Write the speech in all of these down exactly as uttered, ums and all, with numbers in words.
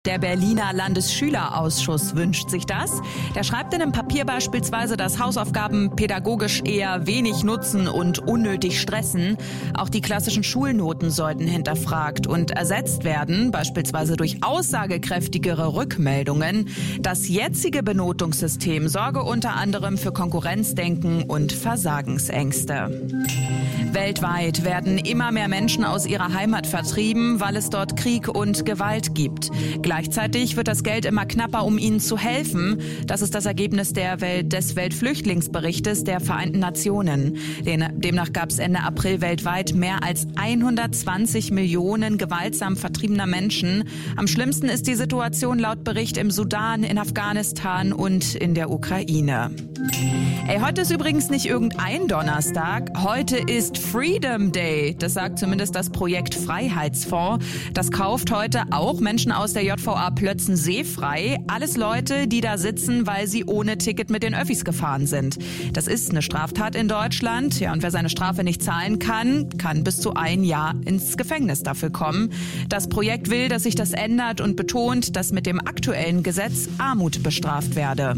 Der Berliner Landesschülerausschuss wünscht sich das. Der schreibt in einem Papier beispielsweise, dass Hausaufgaben pädagogisch eher wenig nutzen und unnötig stressen. Auch die klassischen Schulnoten sollten hinterfragt und ersetzt werden, beispielsweise durch aussagekräftigere Rückmeldungen. Das jetzige Benotungssystem sorge unter anderem für Konkurrenzdenken und Versagensängste. Weltweit werden immer mehr Menschen aus ihrer Heimat vertrieben, weil es dort Krieg und Gewalt gibt. Gleichzeitig wird das Geld immer knapper, um ihnen zu helfen. Das ist das Ergebnis der Welt, des Weltflüchtlingsberichtes der Vereinten Nationen. Demnach gab es Ende April weltweit mehr als hundertzwanzig Millionen gewaltsam vertriebener Menschen. Am schlimmsten ist die Situation laut Bericht im Sudan, in Afghanistan und in der Ukraine. Ey, heute ist übrigens nicht irgendein Donnerstag. Heute ist Freedom Day. Das sagt zumindest das Projekt Freiheitsfonds. Das kauft heute auch Menschen aus der J V A Plötzensee frei. Alles Leute, die da sitzen, weil sie ohne Ticket mit den Öffis gefahren sind. Das ist eine Straftat in Deutschland. Ja, und wer seine Strafe nicht zahlen kann, kann bis zu ein Jahr ins Gefängnis dafür kommen. Das Projekt will, dass sich das ändert und betont, dass mit dem aktuellen Gesetz Armut bestraft werde.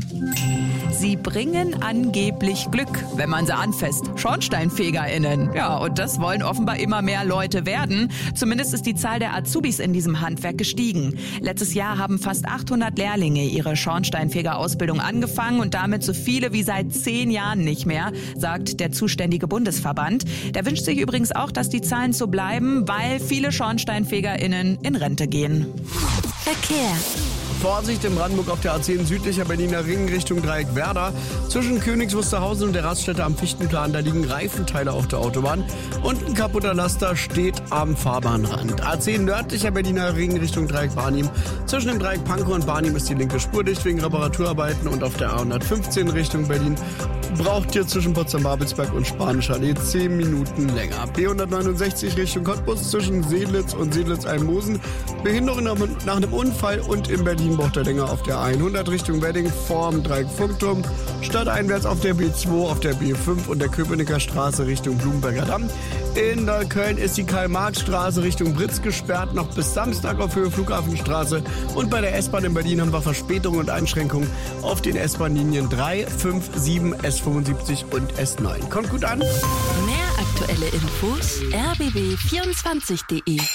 Sie bringen angeblich Glück, wenn man sie anfasst. SchornsteinfegerInnen. Ja, und das wollen offenbar immer mehr Leute werden. Zumindest ist die Zahl der Azubis in diesem Handwerk gestiegen. Letztes Jahr haben fast achthundert Lehrlinge ihre Schornsteinfeger-Ausbildung angefangen und damit so viele wie seit zehn Jahren nicht mehr, sagt der zuständige Bundesverband. Der wünscht sich übrigens auch, dass die Zahlen so bleiben, weil viele SchornsteinfegerInnen in Rente gehen. Verkehr. Vorsicht in Brandenburg auf der A zehn südlicher Berliner Ring Richtung Dreieck Werder. Zwischen Königs Wusterhausen und der Raststätte am Fichtenplan, da liegen Reifenteile auf der Autobahn. Und ein kaputter Laster steht am Fahrbahnrand. A zehn nördlicher Berliner Ring Richtung Dreieck Barnim. Zwischen dem Dreieck Pankow und Barnim ist die linke Spur dicht wegen Reparaturarbeiten. Und auf der A hundertfünfzehn Richtung Berlin braucht ihr zwischen Potsdam-Babelsberg und Spanischer Allee zehn Minuten länger. B hundertneunundsechzig Richtung Cottbus zwischen Seelitz und Seelitz-Almosen. Behinderung nach einem Unfall und in Berlin braucht er länger auf der hundert Richtung Wedding vorm Dreieck Funkturm. Stadteinwärts auf der B zwei, auf der B fünf und der Köpenicker Straße Richtung Blumenberger Damm. In Neukölln ist die Karl-Marx-Straße Richtung Britz gesperrt, noch bis Samstag auf Höhe Flughafenstraße. Und bei der S-Bahn in Berlin haben wir Verspätungen und Einschränkungen auf den S-Bahn-Linien drei, fünf, sieben, S fünfundsiebzig und S neun. Kommt gut an. Mehr aktuelle Infos r b b vierundzwanzig punkt de.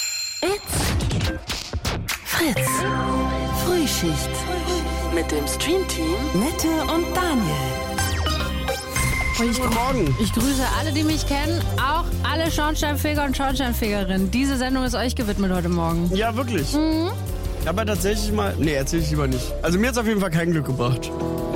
It's Fritz. Frühschicht. Mit dem Streamteam Nette und Daniel. Und ich, Guten Morgen. Ich grüße alle, die mich kennen, auch alle Schornsteinfeger und Schornsteinfegerinnen. Diese Sendung ist euch gewidmet heute Morgen. Ja, wirklich. Mhm. Aber tatsächlich mal... Nee, erzähl ich lieber nicht. Also mir hat es auf jeden Fall kein Glück gebracht.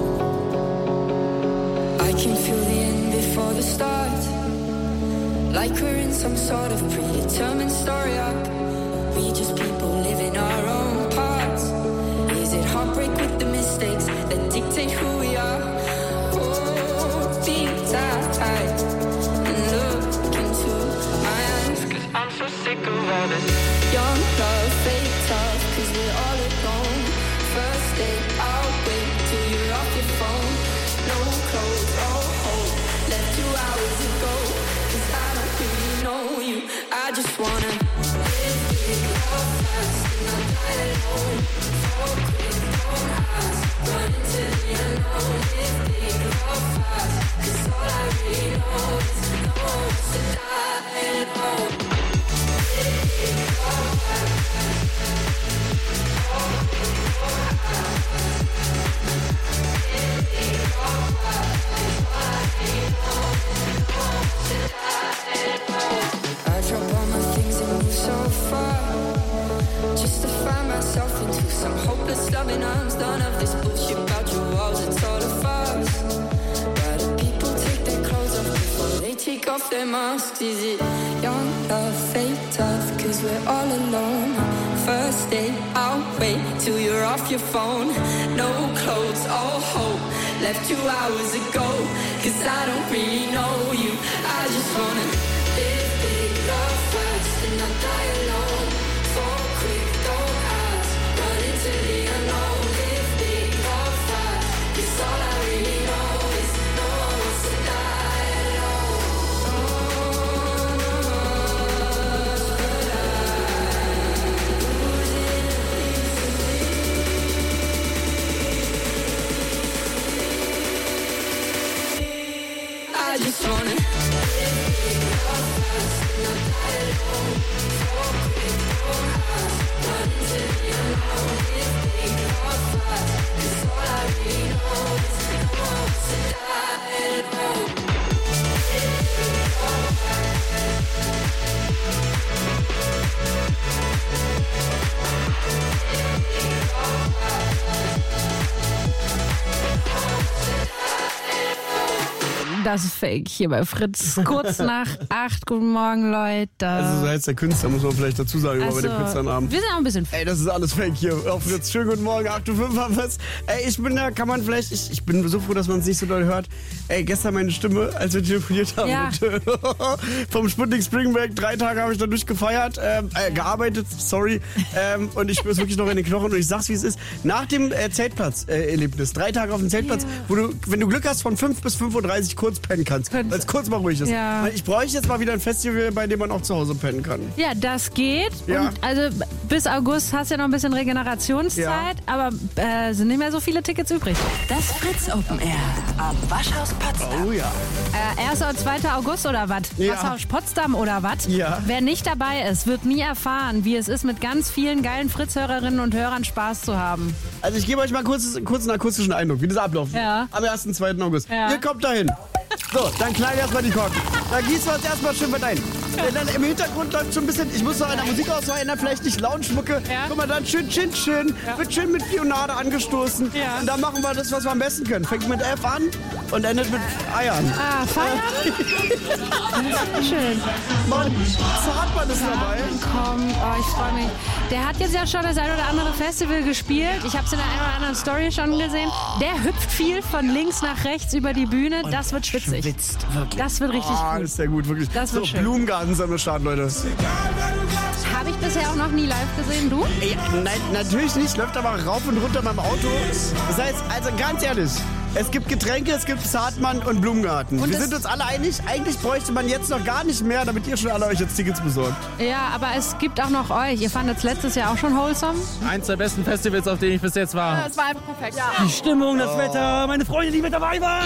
I can feel the end before the start. Like we're in some sort of predetermined story arc. We just people living our own parts. Is it heartbreak with the mistakes that dictate who we are? Hold me tight and look into my eyes, 'cause I'm so sick of all this young love, fake tough, 'cause we're all alone. First day, I'll wait till you're off your phone. No clothes, oh hope, left two hours ago, 'cause I don't really know you. I just wanna live big, love fast, and not die alone. So quick, don't ask, run into the unknown. Live big, love fast, 'cause all I really know is no one to die alone. Live big, love fast, so quick, don't ask. Live big, love fast, 'cause all I really know is no one to die alone. I drop all my things and move so far, just to find myself into some hopeless loving arms. Done of this bullshit about your walls, it's all a farce. Why do people take their clothes off before they take off their masks? Is it young love, fake tough, 'cause we're all alone. First day, I'll wait till you're off your phone. No clothes, all hope, left two hours ago, 'cause I don't really know you. I just wanna live big, love fast, and not die alone. So quick, don't ask, run into the unknown. Live big, love fast, 'cause all I really know is no one wants to die alone. Oh, no, no, but I losing a piece of me. Das ist fake hier bei Fritz. Kurz nach acht. Guten Morgen, Leute. Also so heißt der Künstler, muss man vielleicht dazu sagen, also, bei dem Künstlernabend. Wir sind auch ein bisschen fake. Ey, das ist alles fake hier auf Fritz. Schönen guten Morgen, acht Uhr fünf haben wir's. Ey, ich bin da, kann man vielleicht, ich, ich bin so froh, dass man es nicht so doll hört. Ey, gestern meine Stimme, als wir telefoniert haben. Ja. Mit, vom Sputnik Spring Break. Drei Tage habe ich da durchgefeiert, ähm, äh, gearbeitet, sorry. Ähm, und ich spüre es wirklich noch in den Knochen und ich sag's, wie es ist. Nach dem äh, Zeltplatz-Erlebnis, drei Tage auf dem Zeltplatz, Yeah. wo du, wenn du Glück hast, von fünf bis fünf Uhr dreißig kurz pennen kannst, weil es kurz mal ruhig ist. Ja. Ich bräuchte jetzt mal wieder ein Festival, bei dem man auch zu Hause pennen kann. Ja, das geht. Ja. Und also bis August hast du ja noch ein bisschen Regenerationszeit, Ja. aber äh, sind nicht mehr so viele Tickets übrig. Das Fritz Open Air am Waschhaus Potsdam. Oh ja. Äh, erster und zweiter August oder was? Ja. Waschhaus Potsdam oder was? Ja. Wer nicht dabei ist, wird nie erfahren, wie es ist, mit ganz vielen geilen Fritz-Hörerinnen und Hörern Spaß zu haben. Also ich gebe euch mal kurz, kurz einen akustischen Eindruck, wie das abläuft. Ja. Am ersten und zweiten August. Ja. Ihr kommt dahin. So, dann knallen erstmal die Korken. Da gießen wir uns erstmal schön mit ein. Dann im Hintergrund läuft schon ein bisschen, ich muss noch an der Musikauswahl ändern, vielleicht nicht Lounge-Mucke. Ja. Guck mal, dann schön Chin Chin, wird schön mit Bionade angestoßen. Ja. Und dann machen wir das, was wir am besten können. Fängt mit F an und endet mit Eiern. Ah, feiern? Das ist schön. Mann, Zartmann ist dabei. Komm, oh, ich freue mich. Der hat jetzt ja schon das ein oder andere Festival gespielt. Ich habe es in der einen oder anderen Story schon gesehen. Der hüpft viel von links nach rechts über die Bühne. Das wird schwitzig. Schwitzt, wirklich. Das wird richtig Ah, gut. ist sehr gut, wirklich. Das wird so, schön. Blumengarten sind am Start, Leute. Habe ich bisher auch noch nie live gesehen. Du? Ey, nein, natürlich nicht. Läuft aber rauf und runter beim Auto. Das heißt, also ganz ehrlich, es gibt Getränke, es gibt Zartmann und Blumengarten. Und Wir das- sind uns alle einig, eigentlich bräuchte man jetzt noch gar nicht mehr, damit ihr schon alle euch jetzt Tickets besorgt. Ja, aber es gibt auch noch euch. Ihr fandet es letztes Jahr auch schon wholesome? Eins der besten Festivals, auf denen ich bis jetzt war. Das war einfach perfekt. Die Stimmung, das Wetter, meine Freunde, die mit dabei waren.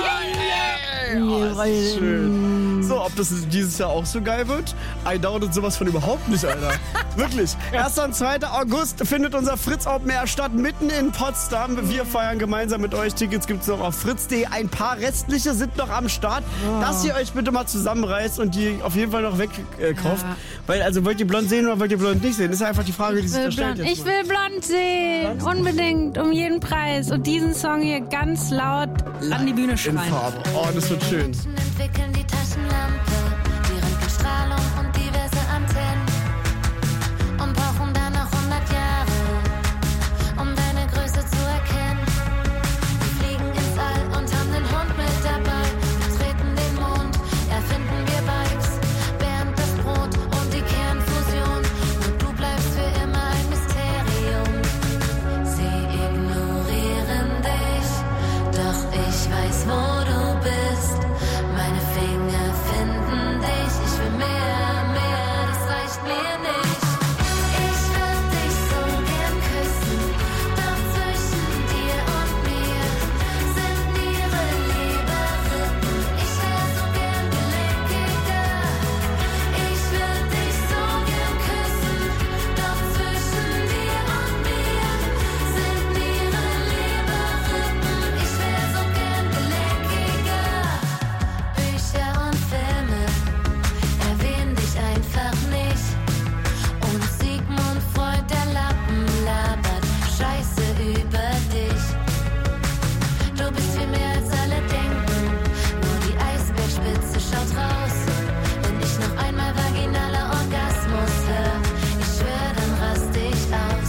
Oh, das ist schön. So, ob das dieses Jahr auch so geil wird? I doubt it sowas von überhaupt nicht, Alter. Wirklich. erster und zweiter August findet unser Fritz Open Air statt, mitten in Potsdam. Wir feiern gemeinsam mit euch. Tickets gibt es noch auf fritz punkt de. Ein paar restliche sind noch am Start. Dass ihr euch bitte mal zusammenreißt und die auf jeden Fall noch wegkauft. Äh, kauft. Ja. Weil, also, wollt ihr blond sehen oder wollt ihr blond nicht sehen? Das ist einfach die Frage, die sich da Ich will, stellt blond. jetzt ich mal. will blond sehen. Unbedingt. Um jeden Preis. Und diesen Song hier ganz laut an die Bühne In schreien. Farbe. Oh, das wird schön. Menschen entwickeln die Taschenlampe, die Röntgenstrahlung und diverse Antennen und brauchen danach hundert Jahre, um deine Größe zu erkennen. Die fliegen ins All und haben den Hund mit dabei, betreten den Mond, erfinden wir Vibes, Bernd das Brot und die Kernfusion. Und du bleibst für immer ein Mysterium. Sie ignorieren dich, doch ich weiß, wo du bist. Meine Finger finden dich. Ich will mehr, mehr, das reicht mir nicht. Ich würde dich so gern küssen, doch zwischen dir und mir sind Niere, Leber, Rippen. Ich wär so gern gelenkiger. Ich würde dich so gern küssen, doch zwischen dir und mir sind Niere, Leber, Rippen. Ich wär so gern gelenkiger. Bücher und Filme erwähnen dich einfach nicht. Und Sigmund Freud, der Lappen, labert Scheiße über dich. Du bist viel mehr als alle denken, nur die Eisbergspitze schaut raus. Wenn ich noch einmal vaginaler Orgasmus hör, ich schwör, dann raste ich aus.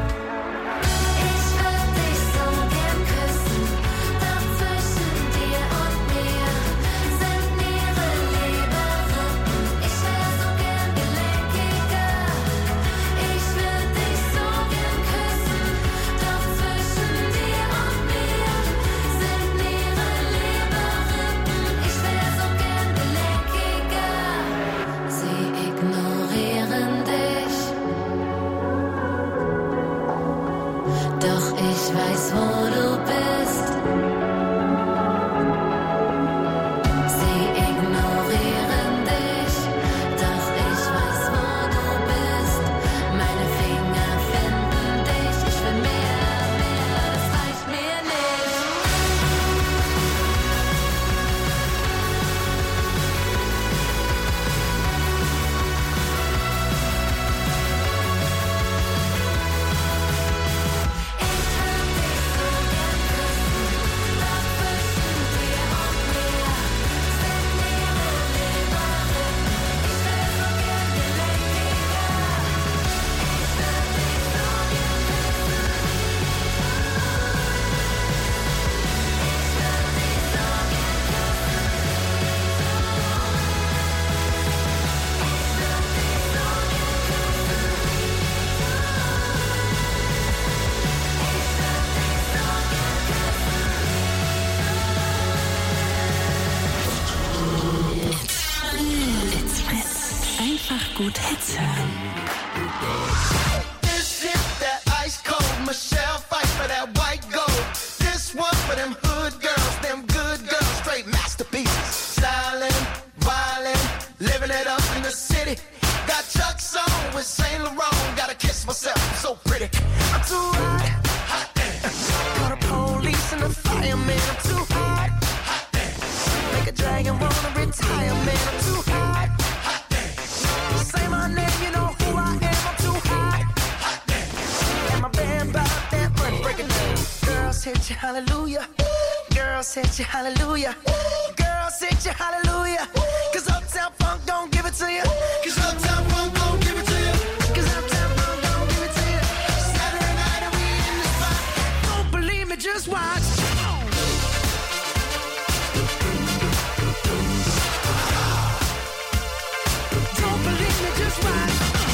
Ich würde dich so gern küssen, doch zwischen dir und mir sind Niere, Leber, Rippen. Ich wär so gern gelenkiger. Ich würde dich so gern küssen, doch zwischen dir und mir sind Niere, Leber, Rippen. Ich wär so gern gelenkiger. Sie ignorieren dich. Doch ich weiß, wo du bist. Sie ignorieren dich. Doch ich weiß, wo du bist. Meine Finger finden dich. Ich will mehr, mehr, das reicht mir nicht. Ich würde dich so gern küssen. Eltern. This shit that ice cold Michelle fight for that white gold. This one for them hood girls, them good girls, straight masterpieces. Stylin', wildin', living it up in the city. Got Chuck's on with Saint Laurent. Gotta kiss myself, I'm so pretty. I'm too hot, hot damn. Call the police and the fireman. I'm too hot, hot damn. Make a dragon wanna retire, man. I'm too hot, hot damn. Say my name, you know who I am. I'm too hot, hot damn. And my band bought that money, break it down. Girls hit you, hallelujah. Girls hit you, hallelujah. Girls hit you, hallelujah. Cause Uptown Funk don't give it to you. Cause Uptown Funk don't give it to you. Cause Uptown Funk don't give it to you. Saturday night and we in the spot. Don't believe me, just watch. Don't believe me, just watch.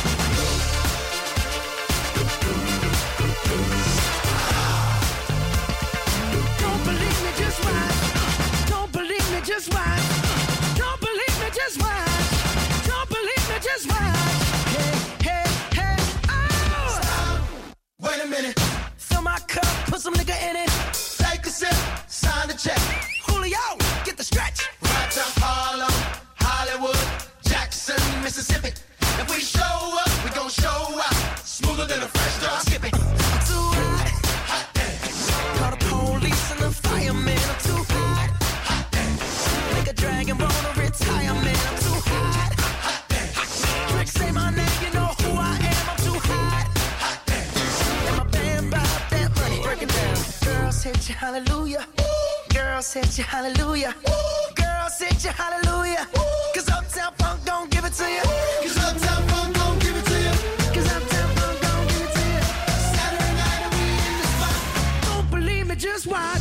Don't believe me, just watch. Don't believe me, just watch. Don't believe me, just watch. Don't believe me, just watch. Hey, hey, hey, oh! Stop. Wait a minute. Fill my cup, put some nigga in it. Take a sip, sign the check. Julio, get the stretch. Right to Harlem, Hollywood, Jackson, Mississippi. If we show up, we gon' show out. Smoother than a fresh drop. Skip it. I'm too hot, hot damn. Call the police and the fireman. I'm too hot, hot damn. Make a dragon wanna retire, man. I'm too hot, hot damn. Trick, say my name, you know who I am. I'm too hot, hot damn. And my band bought that money, break it down. Girls hit you, hallelujah. Girls hit you, hallelujah. Girls hit you, hallelujah. Cause Uptown Funk don't give it to you. Cause Uptown Funk don't give it to you. Cause Uptown Funk don't give it to you. Saturday night and we in the spot. Don't believe me, just watch.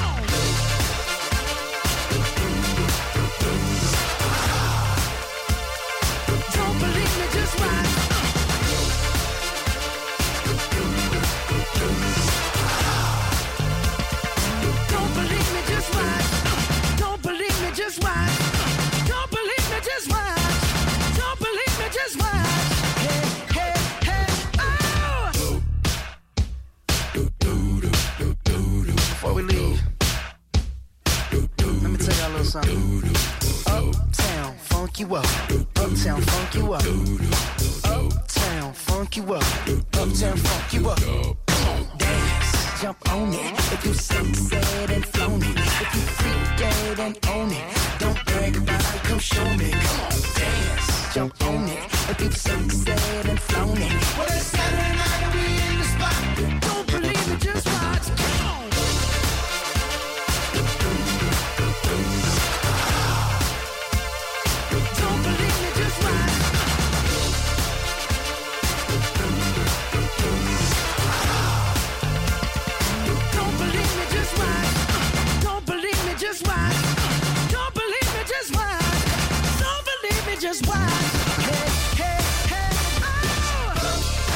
Don't believe me, just watch. Don't believe me, just watch. Don't believe me, just watch. Don't believe me, just watch. Don't believe me, just watch. Hey, hey, hey, oh! Before we leave, let me tell y'all a little something. Uptown, funk you up. Uptown, funk you up. Uptown, funk you up. Uptown, funk you up. Come on, dance, jump on it. If you sunset and flown it. If you freak dead and own it. Don't brag about it, come show me. Come on, dance, jump on it. If you sunset and flown it. Well, it's Saturday night and we in the spot. Don't believe it, just watch. Come on. Don't believe me, just watch. Don't believe me, just watch. Don't believe me, just watch. Don't believe me, just watch. Don't believe me, just watch. Hey, hey, hey, oh!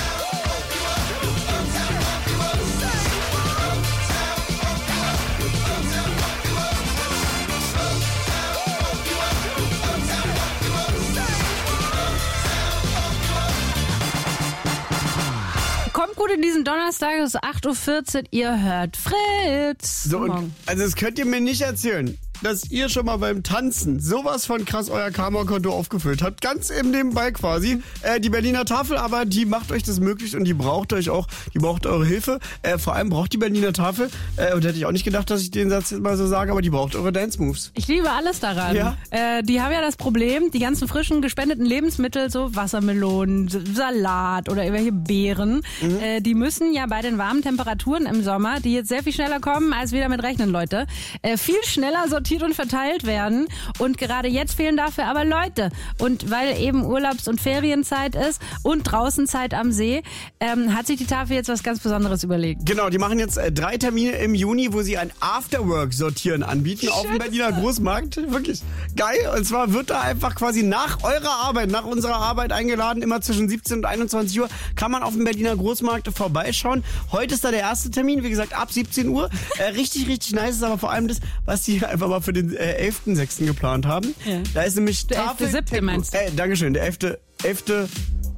Kommt gut in diesen Donnerstag, es ist acht Uhr vierzehn, ihr hört Fritz. So, und, Morgen. also das könnt ihr mir nicht erzählen, dass ihr schon mal beim Tanzen sowas von krass euer Karma-Konto aufgefüllt habt. Ganz eben nebenbei quasi. Äh, die Berliner Tafel, aber die macht euch das möglich und die braucht euch auch, die braucht eure Hilfe. Äh, vor allem braucht die Berliner Tafel, äh, und hätte ich auch nicht gedacht, dass ich den Satz jetzt mal so sage, aber die braucht eure Dance-Moves. Ich liebe alles daran. Ja? Äh, die haben ja das Problem, die ganzen frischen gespendeten Lebensmittel, so Wassermelonen, Salat oder irgendwelche Beeren, mhm. äh, die müssen ja bei den warmen Temperaturen im Sommer, die jetzt sehr viel schneller kommen, als wir damit rechnen, Leute, äh, viel schneller sortiert und verteilt werden. Und gerade jetzt fehlen dafür aber Leute. Und weil eben Urlaubs- und Ferienzeit ist und draußen Zeit am See, ähm, hat sich die Tafel jetzt was ganz Besonderes überlegt. Genau, die machen jetzt äh, drei Termine im Juni, wo sie ein Afterwork-Sortieren anbieten auf dem Berliner Großmarkt. Wirklich geil. Und zwar wird da einfach quasi nach eurer Arbeit, nach unserer Arbeit eingeladen, immer zwischen siebzehn und einundzwanzig Uhr, kann man auf dem Berliner Großmarkt vorbeischauen. Heute ist da der erste Termin, wie gesagt, ab siebzehn Uhr. Äh, richtig, richtig nice ist aber vor allem das, was die einfach mal für den äh, elften sechsten geplant haben. Ja. Da ist nämlich der Tafel... elfte siebte meinst du? Äh, Dankeschön, der elfte elfte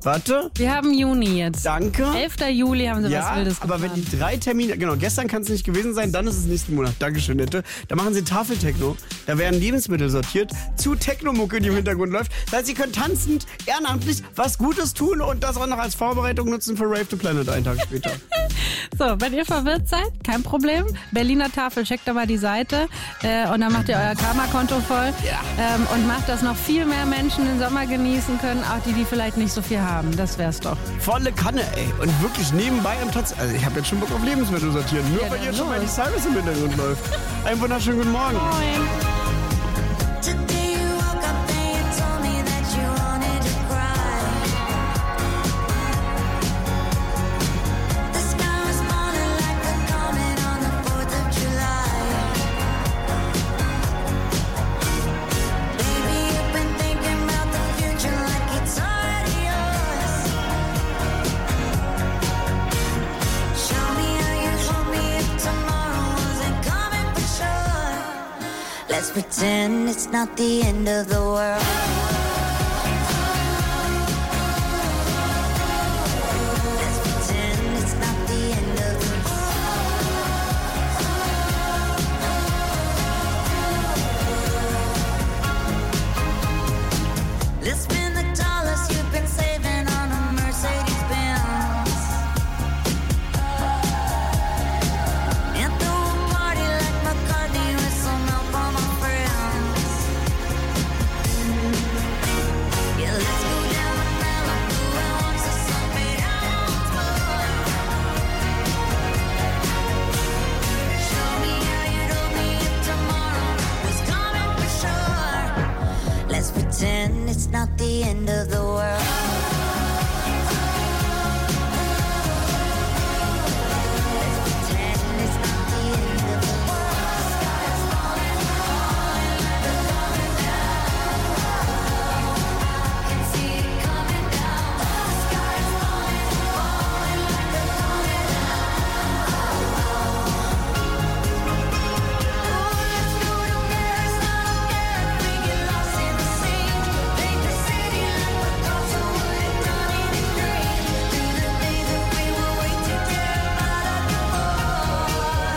Warte. Wir haben Juni jetzt. Danke. elfter Juli haben sie Ja, was Wildes aber wenn geplant. die drei Termine, genau, gestern kann es nicht gewesen sein, dann ist es nächsten Monat. Dankeschön, Nette. Da machen sie Tafeltechno. Da werden Lebensmittel sortiert zu Technomucke, die im Hintergrund läuft. Das heißt, sie können tanzend, ehrenamtlich was Gutes tun und das auch noch als Vorbereitung nutzen für Rave the Planet einen Tag später. So, wenn ihr verwirrt seid, kein Problem. Berliner Tafel, checkt da mal die Seite äh, und dann macht ihr euer Karma-Konto voll ähm, und macht, dass noch viel mehr Menschen den Sommer genießen können, auch die, die vielleicht nicht so viel haben. Das wär's doch. Volle Kanne, ey. Und wirklich nebenbei am Tatz. Also ich habe jetzt schon Bock auf Lebensmittel sortieren. Nur Ja, weil dann hier schon los. mal die Cyrus im Hintergrund läuft. Einen wunderschönen guten Morgen. Today you woke up and you told me that you wanted to cry. The sky was falling like a comet on the fourth of July. Baby, you've been thinking about the future like it's already yours. Show me how you hold me if tomorrow wasn't coming for sure. Let's pretend it's not the end of the world. Let's pretend it's not the end of the world. Let's spend the dollars you've been saving on a Mercedes Benz. And throw a party like McCartney with some help from my friends. Yeah, let's go down to Malibu and watch the sun fade out once more. Show me how you'd hold me if tomorrow was coming for sure. Let's pretend it's not the end of the world. Let's pretend it's not the end of the world. Sky is falling, falling like a coming down. I can see it coming down. The sky is falling, falling like a coming down. Oh, let's go to Paris, I don't care if we get lost in the sea. Make the city like Picasso would have done in his dream. Through the days that we were way too terrified of the war.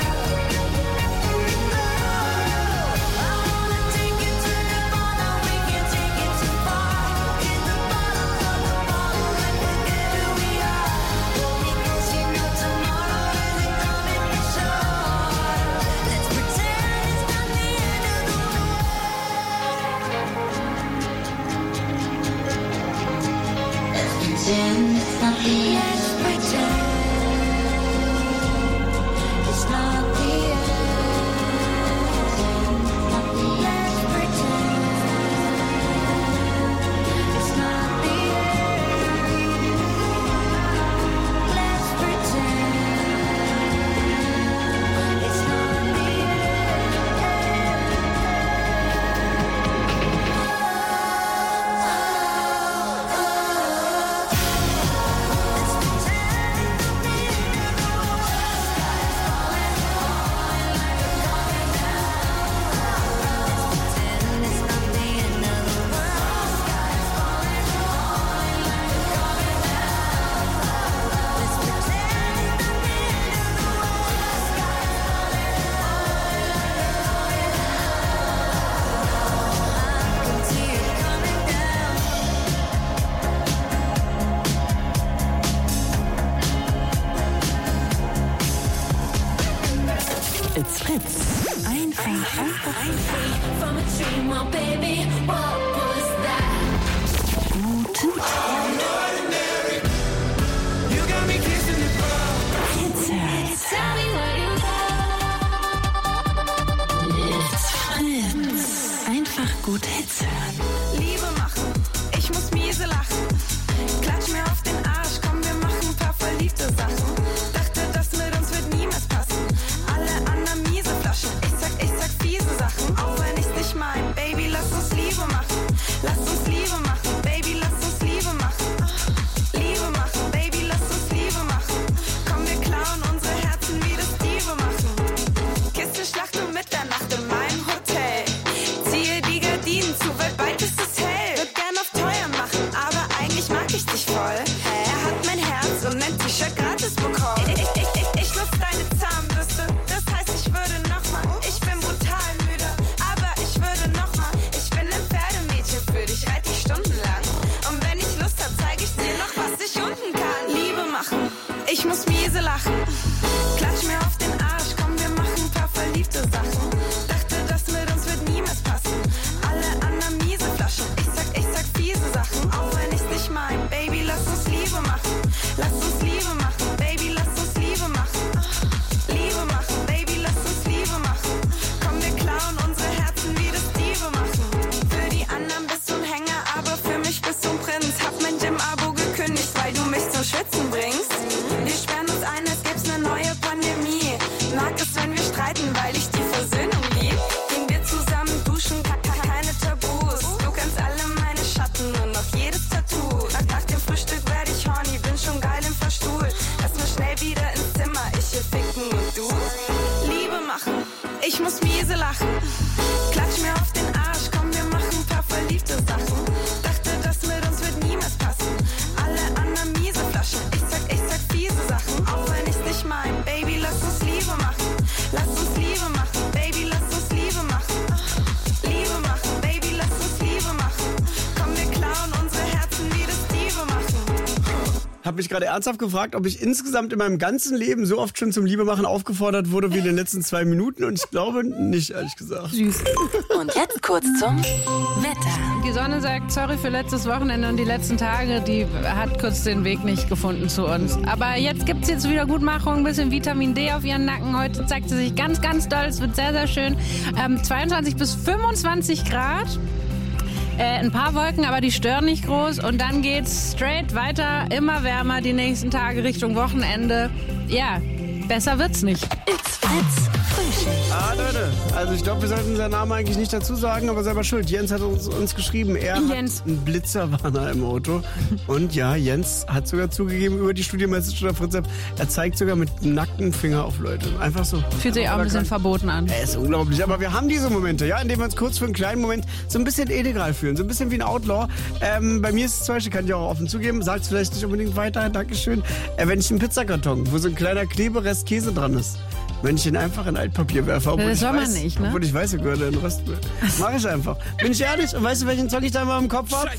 I wanna take you to Nirvana, we can't take it too far. Hit the bottom of the bottle and forget who we are. Hold me close, you know tomorrow isn't coming for sure. Let's pretend it's not the end of the world. Let's pretend it's not the end. Let's pretend it's not the end. Let's pretend it's not the end. Let's pretend it's not the It's Fritz. Einfach, einfach, einfach. From a dream, oh baby, what was that? Guten Hits hören. Tell me where you It's Fritz. Einfach gut Hits hören. Liebe machen, ich muss miese lachen. Klatsch mir auf den Arsch, komm, wir machen ein paar verliebte Sachen. Dachte, das mit uns wird niemals passen. Alle anderen miese Flaschen, ich sag, ich sag fiese Sachen. Auch wenn ich's nicht mein, Baby, lass uns Liebe machen. Lass uns Liebe machen, Baby, lass uns Liebe machen. mag es, wenn wir streiten, weil ich die Versöhnung lieb. Gehen wir zusammen duschen, ke- ke- keine Tabus. Du kennst alle meine Schatten und auch jedes Tattoo. Nach, nach dem Frühstück werde ich horny, bin schon geil im Verstuhl. Lass mir schnell wieder ins Zimmer, ich will ficken und du Liebe machen. Ich muss miese lachen. Klatsch mir auf den Arsch, komm, wir machen ein paar verliebte Sachen. Dachte, das mit uns wird niemals passen. Alle anderen miese Flaschen. Ich sag, ich sag fiese Sachen, auch wenn ich's nicht mein. Baby, lass uns Liebe machen. Lass uns Liebe machen. Baby, lass uns Liebe machen. Liebe machen. Baby, lass uns Liebe machen. Komm, wir klauen unsere Herzen wie das Diebe machen. Hab mich gerade ernsthaft gefragt, ob ich insgesamt in meinem ganzen Leben so oft schon zum Liebemachen aufgefordert wurde wie in den letzten zwei Minuten. Und ich glaube nicht, ehrlich gesagt. Süß. Und jetzt kurz zum Wetter. Die Sonne sagt, sorry für letztes Wochenende und die letzten Tage, die hat kurz den Weg nicht gefunden zu uns. Aber jetzt gibt's jetzt Wiedergutmachung, ein bisschen Vitamin D auf ihren Nacken. Heute zeigt sie sich ganz, ganz doll. Es wird sehr, sehr schön. Ähm, zweiundzwanzig bis fünfundzwanzig Grad. Äh, ein paar Wolken, aber die stören nicht groß. Und dann geht's straight weiter, immer wärmer die nächsten Tage Richtung Wochenende. Ja, besser wird's nicht. It's Fritz Frühschicht. Ah, Leute, also ich glaube, wir sollten seinen Namen eigentlich nicht dazu sagen, aber selber schuld. Jens hat uns, uns geschrieben, er Jens. hat einen Blitzerwarner im Auto. Und ja, Jens hat sogar zugegeben über die Studio-Message oder Fritz-App, er zeigt sogar mit nacktem Finger auf Leute. Einfach so. Fühlt sich auch ein bisschen verboten an. Er ist unglaublich, aber wir haben diese Momente, ja, in denen wir uns kurz für einen kleinen Moment so ein bisschen illegal fühlen, so ein bisschen wie ein Outlaw. Ähm, bei mir ist es zum Beispiel, kann ich auch offen zugeben, sagt es vielleicht nicht unbedingt weiter, Dankeschön, äh, wenn ich einen Pizzakarton, wo so ein kleiner Kleberest Käse dran ist, wenn ich ihn einfach in Altpapier werfe, obwohl Das ich soll man weiß, nicht, ne? obwohl ich weiß, er gehört in den Röstmüll. Mach ich einfach. Bin ich ehrlich? Und weißt du, welchen Song ich da mal im Kopf habe?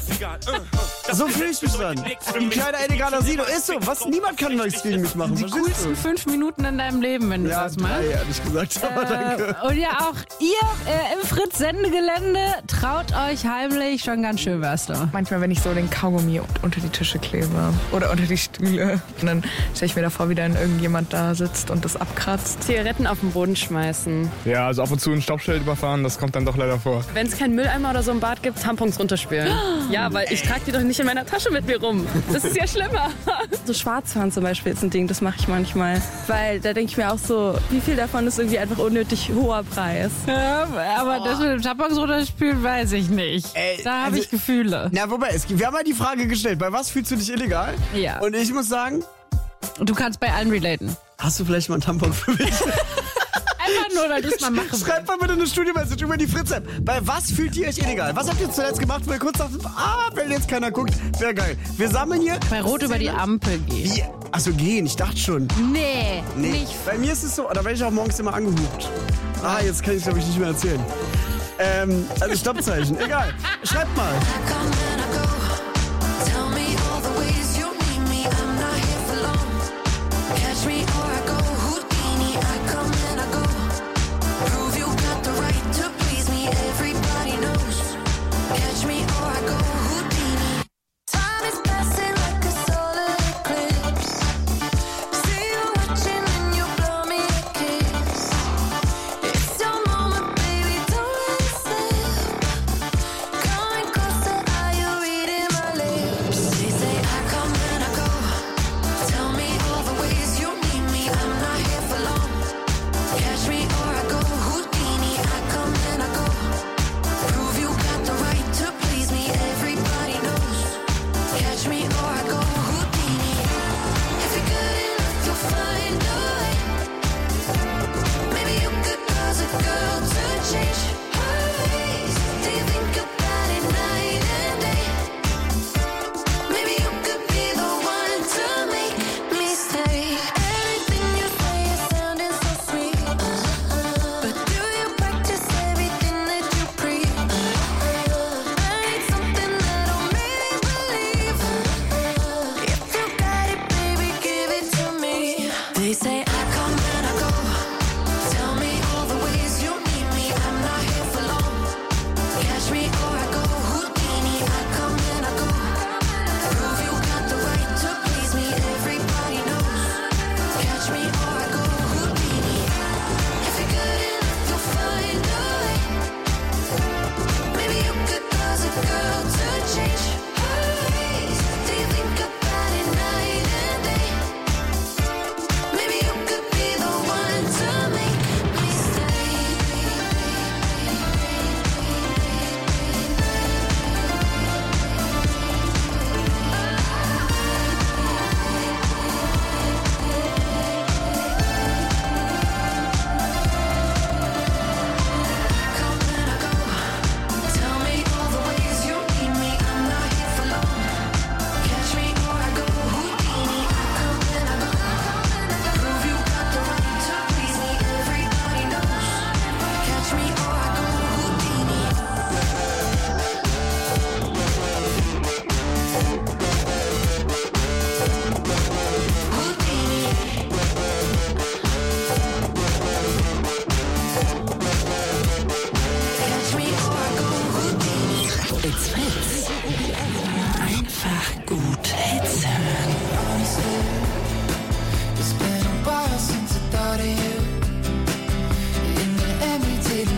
So fühle ich mich dann. Ein kleiner illegaler Silo. Ist so. Was? Niemand kann nichts gegen mich machen. Die Verstehst coolsten du? fünf Minuten in deinem Leben, wenn du Ja, das machst. drei, ehrlich gesagt. Aber danke. Äh, und ja, auch ihr äh, im Fritz-Sendegelände traut euch heimlich schon ganz schön was da. Manchmal, wenn ich so den Kaugummi unter die Tische klebe oder unter die Stühle, und dann stelle ich mir davor, wie dann irgendjemand da sitzt und das abkratzt. Zigaretten auf den Boden schmeißen. Ja, also ab und zu ein Stoppschild überfahren, das kommt dann doch leider vor. Wenn es keinen Mülleimer oder so im Bad gibt, Tampons runterspülen. Ja, weil ich trage die doch nicht in meiner Tasche mit mir rum. Das ist ja schlimmer. So Schwarzfahren zum Beispiel ist ein Ding, das mache ich manchmal. Weil da denke ich mir auch so, wie viel davon ist irgendwie einfach unnötig hoher Preis. Ja, aber das mit dem Tampons runterspülen weiß ich nicht. Ey, da habe also- ich Gefühle. Na, wobei, es, wir haben mal die Frage gestellt, bei was fühlst du dich illegal? Ja. Und ich muss sagen, Und du kannst bei allen relaten. hast du vielleicht mal einen Tampon für mich? Einfach nur, weil du es mal machen Schreibt mal bitte eine Studio-Message über die Fritz-App. Bei was fühlt ihr euch illegal? Was habt ihr zuletzt gemacht, wo ihr kurz dachtet, ah, wenn jetzt keiner guckt, wäre geil. Wir sammeln hier... Bei Rot über die Ampel gehen. Wie? Achso, gehen, ich dachte schon. Nee, Nee, nicht. bei mir ist es so, da werde ich auch morgens immer angehupt. Ah, jetzt kann ich glaube ich nicht mehr erzählen. Ähm, also Stoppzeichen, egal. Schreibt mal.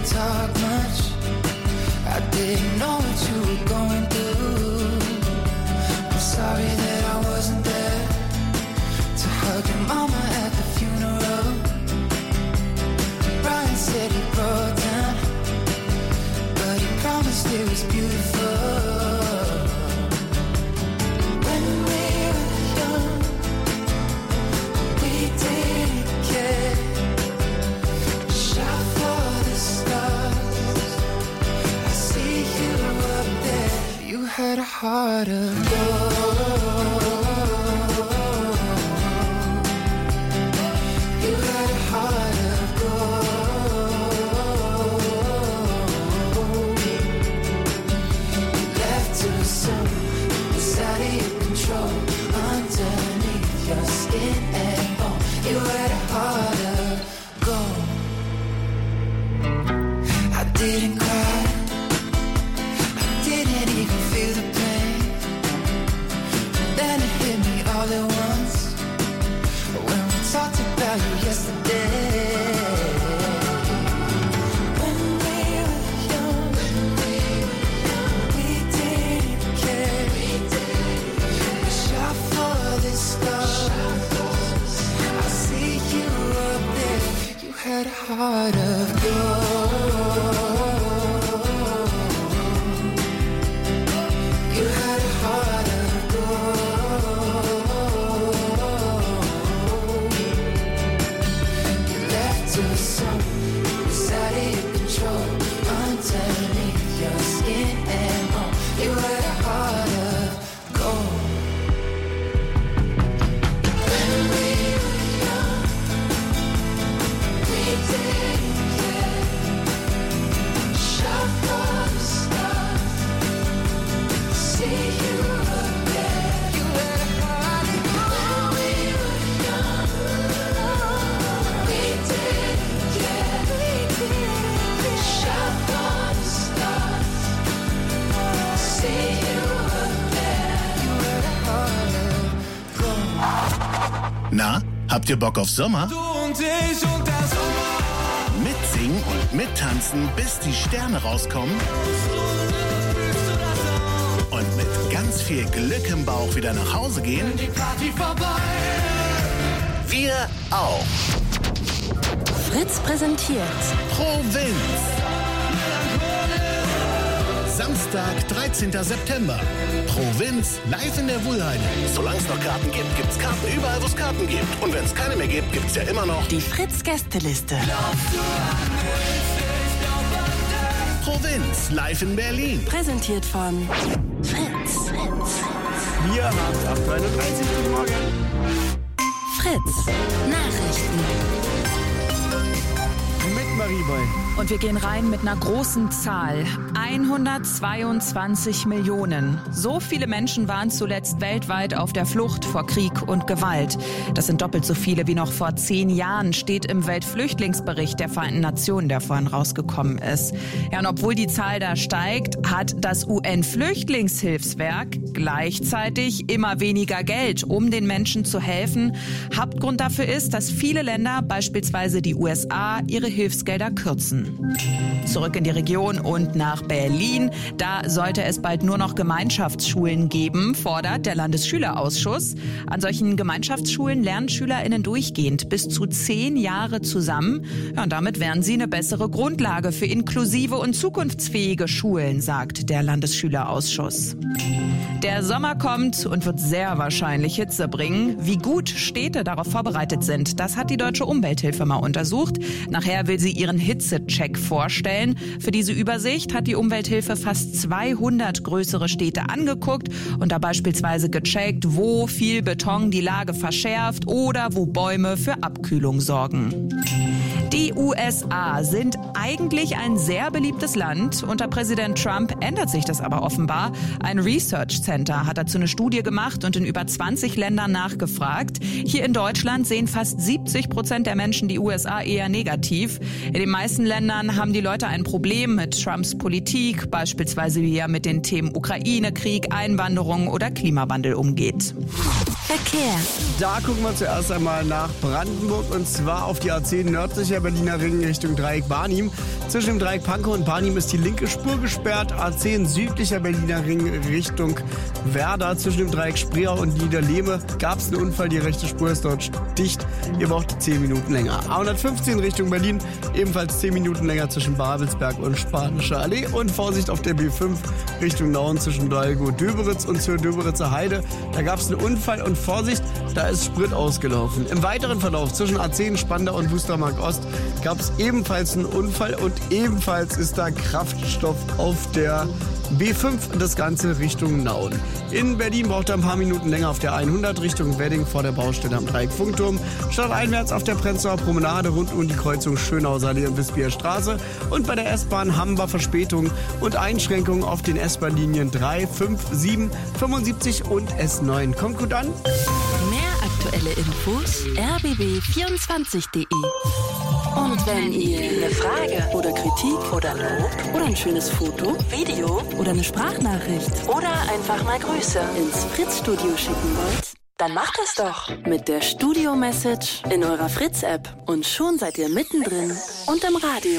didn't talk much. I didn't know what you were going through. I'm sorry that I wasn't there to hug your mama at the funeral. Brian said he broke down, but he promised it was beautiful. When we were young, we didn't care. Shot for the stars. I see you up there. You had a heart of gold. You had a heart of gold. You left too soon. Was out of your control. Underneath your skin and bone. You had a heart of gold. I didn't cry. I didn't even feel the pain. Then it hit me all at once. When we talked about you yesterday. When we were young, we didn't care. We shot for the stars. I see you up there. You had a heart of gold. You had a heart of gold. You left too soon. Was out of your control. Underneath your skin and bone. You had a heart of gold. When we were young, we didn't care. Shot for the stars. See you up there. You had a heart of gold. When we were young, we didn't care. Shot for the stars. See you up there. You had a heart of gold. Na, habt ihr Bock auf Sommer? Du und ich und der Sommer. Mitsingen und mittanzen, bis die Sterne rauskommen. Und mit ganz viel Glück im Bauch wieder nach Hause gehen? Die Party vorbei. Wir auch. Fritz präsentiert Provinz. Samstag, dreizehnten September. Provinz live in der Wuhlheide. Solange es noch Karten gibt, gibt's Karten überall, wo es Karten gibt. Und wenn es keine mehr gibt, gibt's ja immer noch die Fritz-Gästeliste. Provinz live in Berlin. Präsentiert von Fritz. Fritz. Wir haben acht Uhr einunddreißig. Guten Morgen. Fritz. Nachrichten. Mit Marie Boy. Und wir gehen rein mit einer großen Zahl. hundertzweiundzwanzig Millionen. So viele Menschen waren zuletzt weltweit auf der Flucht vor Krieg und Gewalt. Das sind doppelt so viele wie noch vor zehn Jahren, steht im Weltflüchtlingsbericht der Vereinten Nationen, der vorhin rausgekommen ist. Ja, und obwohl die Zahl da steigt, hat das U N-Flüchtlingshilfswerk gleichzeitig immer weniger Geld, um den Menschen zu helfen. Hauptgrund dafür ist, dass viele Länder, beispielsweise die U S A, ihre Hilfsgelder kürzen. Zurück in die Region und nach Berlin. Da sollte es bald nur noch Gemeinschaftsschulen geben, fordert der Landesschülerausschuss. An solchen Gemeinschaftsschulen lernen SchülerInnen durchgehend bis zu zehn Jahre zusammen. Ja, und damit wären sie eine bessere Grundlage für inklusive und zukunftsfähige Schulen, sagt der Landesschülerausschuss. Der Sommer kommt und wird sehr wahrscheinlich Hitze bringen. Wie gut Städte darauf vorbereitet sind, das hat die Deutsche Umwelthilfe mal untersucht. Nachher will sie ihren Hitzecheck vorstellen. Für diese Übersicht hat die Umwelthilfe fast zweihundert größere Städte angeguckt und da beispielsweise gecheckt, wo viel Beton die Lage verschärft oder wo Bäume für Abkühlung sorgen. Die U S A sind eigentlich ein sehr beliebtes Land. Unter Präsident Trump ändert sich das aber offenbar. Ein Research Center hat dazu eine Studie gemacht und in über zwanzig Ländern nachgefragt. Hier in Deutschland sehen fast siebzig Prozent der Menschen die U S A eher negativ. In den meisten Ländern haben die Leute ein Problem mit Trumps Politik, beispielsweise wie er mit den Themen Ukraine, Krieg, Einwanderung oder Klimawandel umgeht. Verkehr. Da gucken wir zuerst einmal nach Brandenburg und zwar auf die A zehn nördlicher Berliner Ring Richtung Dreieck Barnim. Zwischen dem Dreieck Pankow und Barnim ist die linke Spur gesperrt. A zehn südlicher Berliner Ring Richtung Werder. Zwischen dem Dreieck Spreer und Niederlehme gab es einen Unfall. Die rechte Spur ist dort dicht. Ihr braucht zehn Minuten länger. A hundertfünfzehn Richtung Berlin. Ebenfalls zehn Minuten länger zwischen Babelsberg und Spanische Allee. Und Vorsicht auf der B fünf Richtung Norden zwischen Dalgo-Döberitz und zur Döberitzer Heide. Da gab es einen Unfall und Vorsicht, da ist Sprit ausgelaufen. Im weiteren Verlauf zwischen A zehn, Spandau und Wustermark Ost gab es ebenfalls einen Unfall und ebenfalls ist da Kraftstoff auf der B fünf, das Ganze Richtung Nauen. In Berlin braucht er ein paar Minuten länger auf der hundert Richtung Wedding vor der Baustelle am Dreieck Funkturm. Stadteinwärts auf der Prenzlauer Promenade rund um die Kreuzung Schönhauser Allee und Wispierer Straße. Und bei der S-Bahn haben wir Verspätungen und Einschränkungen auf den S-Bahn-Linien drei, fünf, sieben, fünfundsiebzig und S neun. Kommt gut an. Mehr aktuelle Infos r b b vierundzwanzig punkt de. Und wenn ihr eine Frage oder Kritik oder Lob oder ein schönes Foto, Video oder eine Sprachnachricht oder einfach mal Grüße ins Fritz-Studio schicken wollt, dann macht das doch mit der Studio-Message in eurer Fritz-App und schon seid ihr mittendrin und im Radio.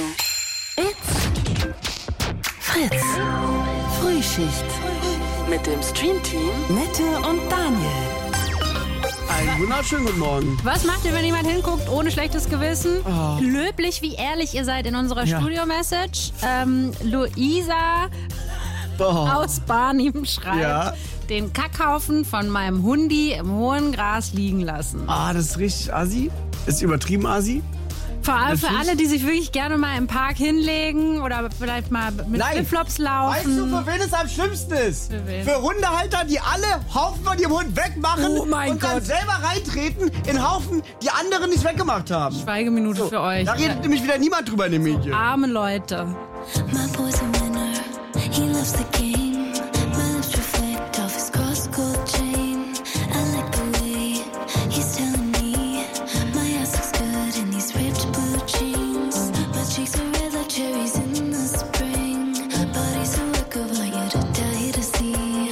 It's Fritz. Frühschicht. Mit dem Stream-Team Nette und Daniel. Einen wunderschönen guten Morgen. Was macht ihr, wenn jemand hinguckt, ohne schlechtes Gewissen? Oh. Löblich, wie ehrlich ihr seid in unserer Ja. Studio-Message. Ähm, Luisa Oh. aus Barnim schreibt, Ja. den Kackhaufen von meinem Hundi im hohen Gras liegen lassen. Ah, das ist richtig assi. Ist übertrieben assi. Vor allem für Natürlich. alle, die sich wirklich gerne mal im Park hinlegen oder vielleicht mal mit Flipflops laufen. Weißt du, für wen es am schlimmsten ist? Für wen? Für Hundehalter, die alle Haufen von ihrem Hund wegmachen Oh mein und dann Gott. selber reintreten in Haufen, die anderen nicht weggemacht haben. Schweigeminute für euch. Da redet nämlich wieder niemand drüber in den Medien. Arme Leute. My boy's a winner, he loves the game. My lips reflect off his cross-gold chain. I like the way he's telling me my ass looks good in these ripped blue jeans. My cheeks are red like cherries in the spring. Body's a work of art, you to die to see.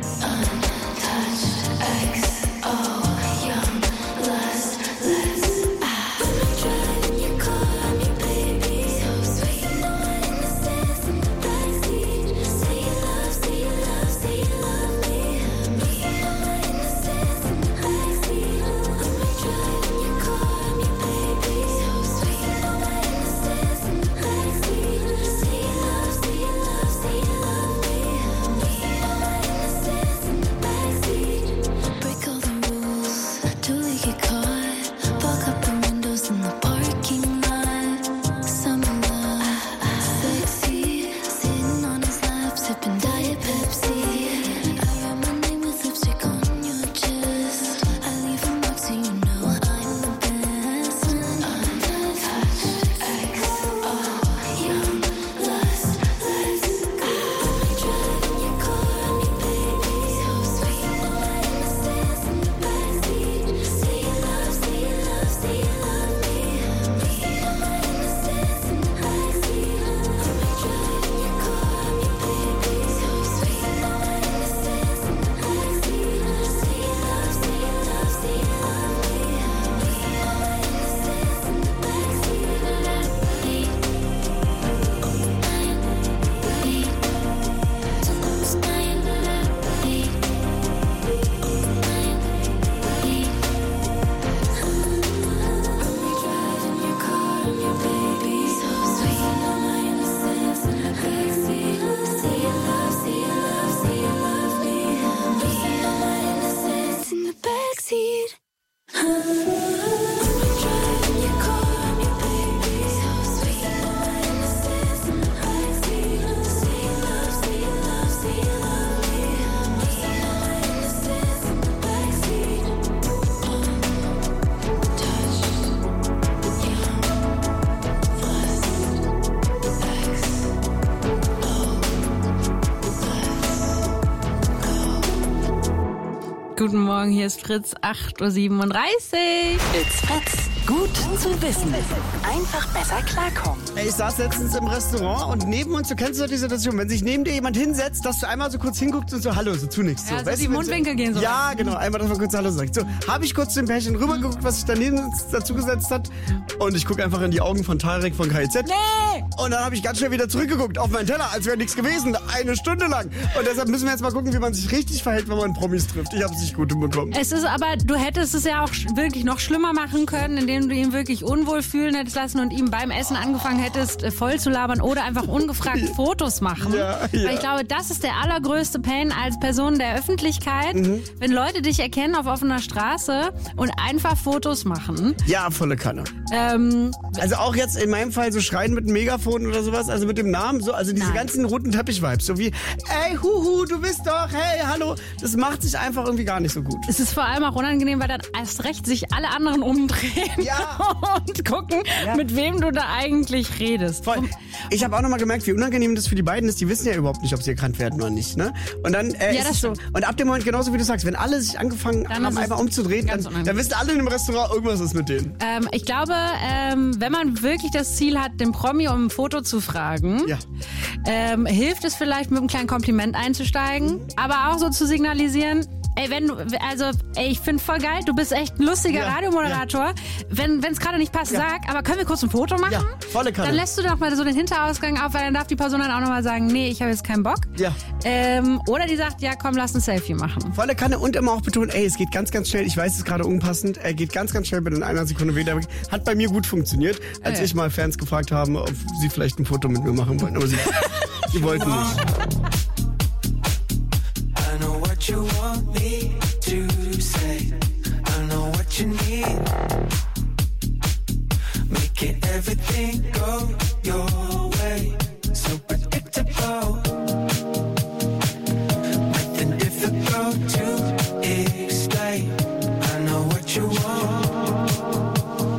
Untouched X O, young lust, let's ah. When I'm driving your car, I'm your baby. So sweet, no innocence in the backseat. Say you love, say you love, say you love me. Me, no innocence in the backseat. When I'm driving your car, I'm your baby. So sweet, no innocence in the backseat. Say you love, say you love, say you love me. Me, no innocence in the backseat. Break all the rules till we get caught. Fog up the windows in the parking lot. Summer love, sexy. Sitting on his lap, sipping Diet Pepsi. I write my name with lipstick on your chest. I leave a mark so you know I'm the best. Untouched X O, young lust, let's go. When I'm driving your car, I'm your baby. So sweet, no innocence in the backseat. Say you love, say you love, say you love me. Me, no innocence in the backseat. When I'm driving your car, I'm your baby. So sweet, no innocence in the backseat. Say you love, say you love, say you love me. Me, no innocence in the backseat. I'm driving your car, I'm your baby. So sweet, no innocence in the backseat. Say you love, say you love, say you love me. Me, no innocence in the backseat. Untouched, young, lust, X O, let's go. Guten Morgen, hier ist Fritz, acht Uhr siebenunddreißig. It's Fritz. Gut zu wissen. Einfach besser klarkommen. Ey, ich saß letztens im Restaurant und neben uns, du kennst doch die Situation, wenn sich neben dir jemand hinsetzt, dass du einmal so kurz hinguckst und so Hallo, so zunickst. So. Ja, so weißt die du, wenn Mundwinkel gehen so. Ja, genau, einmal, dass man kurz Hallo sagt. So, habe ich kurz dem Pärchen rübergeguckt, was sich daneben dazu gesetzt hat und ich gucke einfach in die Augen von Tarek von K I Z. Nee! Und dann habe ich ganz schnell wieder zurückgeguckt auf meinen Teller, als wäre nichts gewesen, eine Stunde lang. Und deshalb müssen wir jetzt mal gucken, wie man sich richtig verhält, wenn man Promis trifft. Ich habe es nicht gut hinbekommen. Es ist aber, du hättest es ja auch wirklich noch schlimmer machen können, indem du ihn wirklich unwohl fühlen hättest lassen und ihm beim Essen angefangen hättest, voll zu labern oder einfach ungefragt Fotos machen. Ja, ja. Weil ich glaube, das ist der allergrößte Pain als Person der Öffentlichkeit, mhm. wenn Leute dich erkennen auf offener Straße und einfach Fotos machen. Ja, volle Kanne. Ähm, also auch jetzt in meinem Fall so schreien mit einem Megafon oder sowas, also mit dem Namen, so, also diese Nein. ganzen roten Teppich-Vibes, so wie, ey, huhu, du bist doch, hey, hallo, das macht sich einfach irgendwie gar nicht so gut. Es ist vor allem auch unangenehm, weil dann erst recht sich alle anderen umdrehen ja. und gucken, ja. mit wem du da eigentlich redest. Voll. Ich habe auch nochmal gemerkt, wie unangenehm das für die beiden ist. Die wissen ja überhaupt nicht, ob sie erkannt werden oder nicht. Ne? Und dann äh, ja, ist das es so. Und ab dem Moment, genauso wie du sagst, wenn alle sich angefangen dann haben, einfach umzudrehen, dann, dann wissen alle in dem Restaurant, irgendwas ist mit denen. Ähm, ich glaube, ähm, wenn man wirklich das Ziel hat, den Promi um ein Foto zu fragen, ja. ähm, hilft es vielleicht, mit einem kleinen Kompliment einzusteigen, aber auch so zu signalisieren, ey, wenn du, also, ey, ich finde voll geil, du bist echt ein lustiger ja, Radiomoderator. Ja. Wenn es gerade nicht passt, ja. sag, aber können wir kurz ein Foto machen? Ja, volle Kanne. Dann lässt du doch mal so den Hinterausgang auf, weil dann darf die Person dann auch nochmal sagen, nee, ich habe jetzt keinen Bock. Ja. Ähm, oder die sagt, ja, komm, lass ein Selfie machen. Volle Kanne und immer auch betonen, ey, es geht ganz, ganz schnell. Ich weiß, es ist gerade unpassend. Er geht ganz, ganz schnell, bin in einer Sekunde wieder. Hat bei mir gut funktioniert, als Ey. ich mal Fans gefragt habe, ob sie vielleicht ein Foto mit mir machen wollten. Aber sie, sie wollten nicht. I know what you want me to say. I know what you need. Making everything go your way. So predictable. Nothing difficult to explain. I know what you want.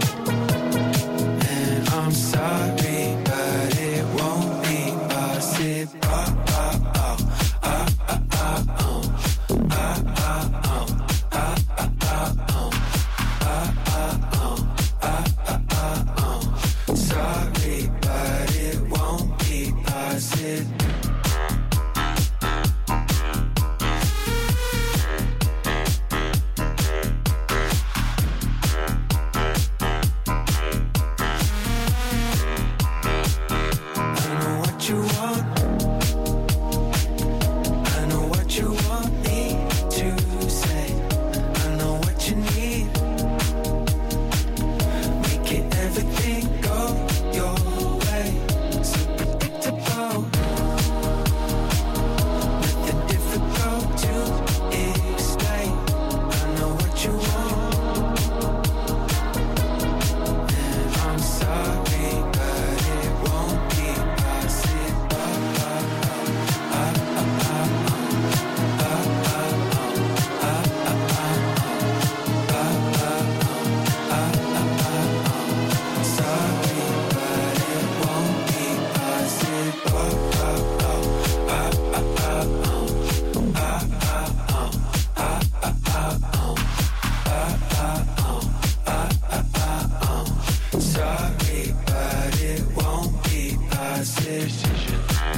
And I'm sorry, but it won't be possible. Sorry, but it won't be possible. I know what you want. I know what you want me to say. I know what you need. Making everything go your way. So predictable. Nothing difficult to explain. I know what you want. And I'm sorry, but it won't be possible. Sorry, but it won't be possible. Sorry, but it won't be possible.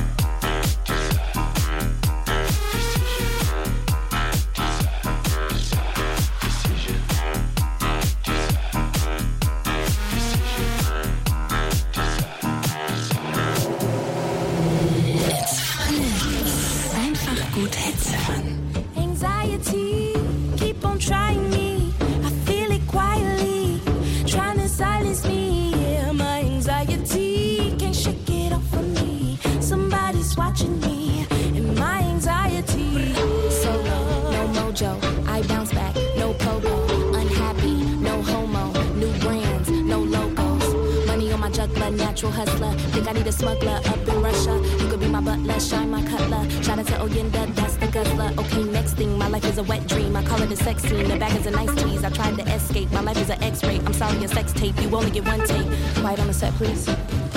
Einfach gut Hitzefan. Anxiety, keep on trying me. I feel it quietly, trying to silence me. Yeah, my anxiety can't shake it off of me. Somebody's watching me, and my anxiety. Solo, no mojo, I bounce back, no pogo. Unhappy, no homo, new brands, no logos. Money on my juggler, natural hustler. Think I need a smuggler up in Russia. You could be my butler, shine my cutler. Shout out to Oyenda, that's the guzzler. Okay, next thing, my life is a wet dream. I call it a sex scene, the back is a nice tease. I tried to escape, my life is an x-ray. I'm sorry, a sex tape, you only get one tape. Quiet on the set, please.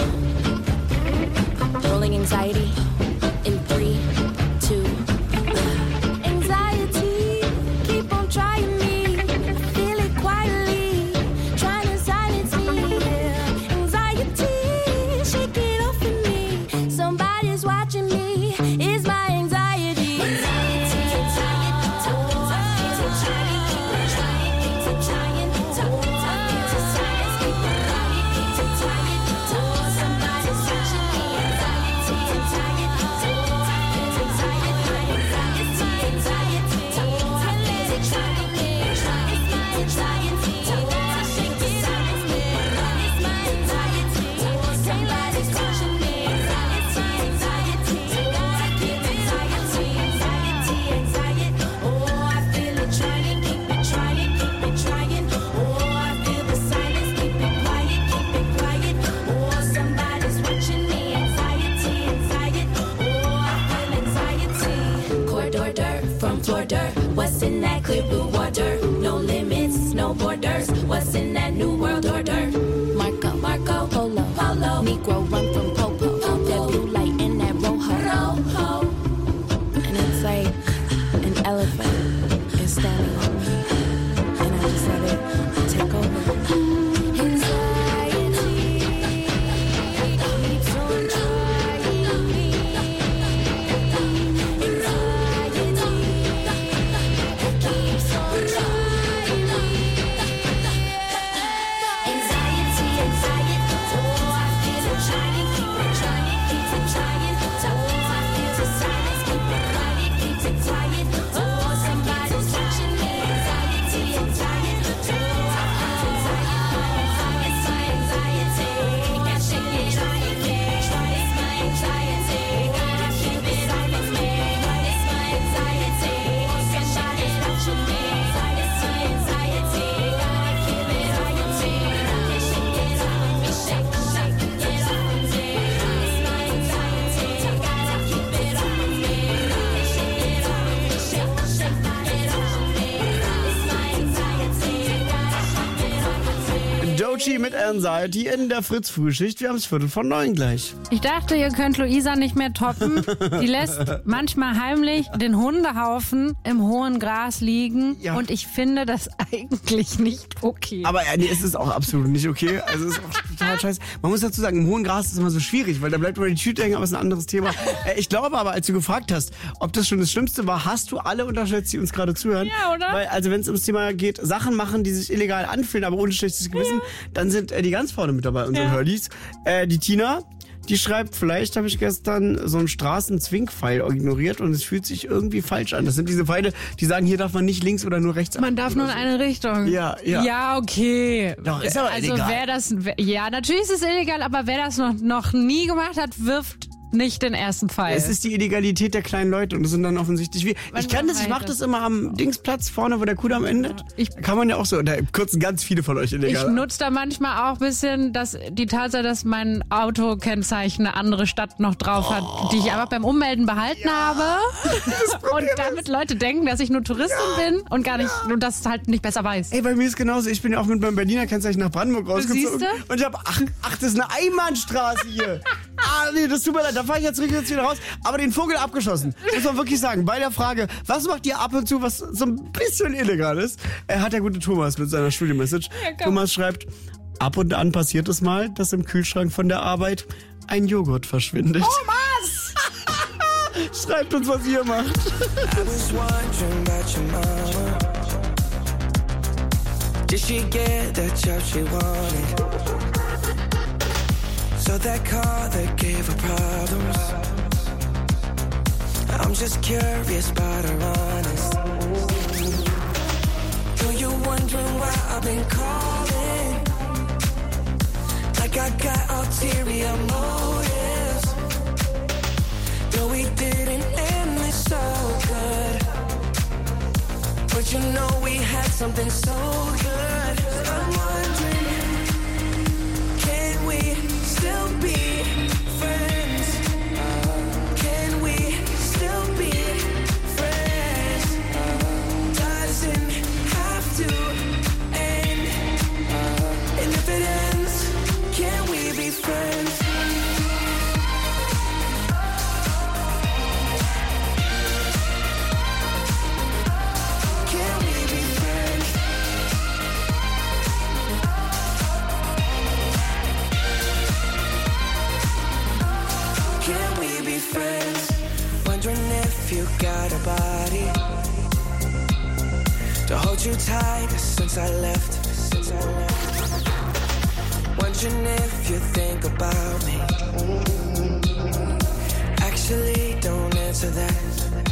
Rolling anxiety in three, two. Anxiety, keep on trying me. I feel it quietly, trying to silence Avicii mit Anxiety in der Fritz-Frühschicht. Wir haben es Viertel von neun gleich. Ich dachte, ihr könnt Luisa nicht mehr toppen. Die lässt manchmal heimlich den Hundehaufen im hohen Gras liegen. Ja. Und ich finde das eigentlich nicht okay. Aber ja, nee, es ist auch absolut nicht okay. Also es ist auch total scheiße. Man muss dazu sagen, im hohen Gras ist es immer so schwierig, weil da bleibt immer die Tüte hängen, aber es ist ein anderes Thema. Äh, ich glaube aber, als du gefragt hast, ob das schon das Schlimmste war, hast du alle unterschätzt, die uns gerade zuhören. Ja, oder? Weil, also wenn es ums Thema geht, Sachen machen, die sich illegal anfühlen, aber ohne schlechtes Gewissen, ja. dann sind äh, die ganz vorne mit dabei, unsere Ja. Hurlies. Äh, die Tina, die schreibt, vielleicht habe ich gestern so einen Straßenzwinkpfeil ignoriert und es fühlt sich irgendwie falsch an. Das sind diese Pfeile, die sagen, hier darf man nicht links oder nur rechts. Man darf nur in eine Richtung. Ja, ja. Ja, okay. Doch, ist aber also illegal. wer das, ja, natürlich ist es illegal, aber wer das noch, noch nie gemacht hat, wirft nicht den ersten Pfeil. Es ist die Illegalität der kleinen Leute und das sind dann offensichtlich wir. Man Ich kann das, ich mache das immer am Dingsplatz vorne, wo der Kudamm endet. Ich- Da kann man ja auch so, da kürzen ganz viele von euch Ich illegal. nutze da manchmal auch ein bisschen dass die Tatsache, dass mein Autokennzeichen eine andere Stadt noch drauf hat, die ich aber beim Ummelden behalten habe. Und damit Leute denken, dass ich nur Touristin bin und gar nicht, und das halt nicht besser weiß. Ey, bei mir ist genauso. Ich bin ja auch mit meinem Berliner Kennzeichen nach Brandenburg rausgezogen. siehste? Und ich hab, ach, ach, das ist eine Einbahnstraße hier. Ah, nee, das tut mir leid, da fahre ich jetzt richtig wieder raus. Aber den Vogel abgeschossen. Muss man wirklich sagen. Bei der Frage, was macht ihr ab und zu, was so ein bisschen illegal ist, er hat der gute Thomas mit seiner Studiomessage. Ja, komm. Thomas schreibt, ab und an passiert es mal, dass im Kühlschrank von der Arbeit ein Joghurt verschwindet. Thomas! Schreibt uns, was ihr macht. I was wondering about your mama. Did she get that job she wanted? So that car that gave her problems. I'm just curious about her honest. Though you're wondering why I've been calling, like I got ulterior motives. Though we didn't end this so good, but you know we had something so good. I'm wondering, can we still be friends? Can we still be friends? Doesn't have to end. And if it ends, can we be friends? Can we be friends? Can we be friends? Wondering if you got a body to hold you tight since I left. Since I left. Wondering if you think about me. Actually, don't answer that.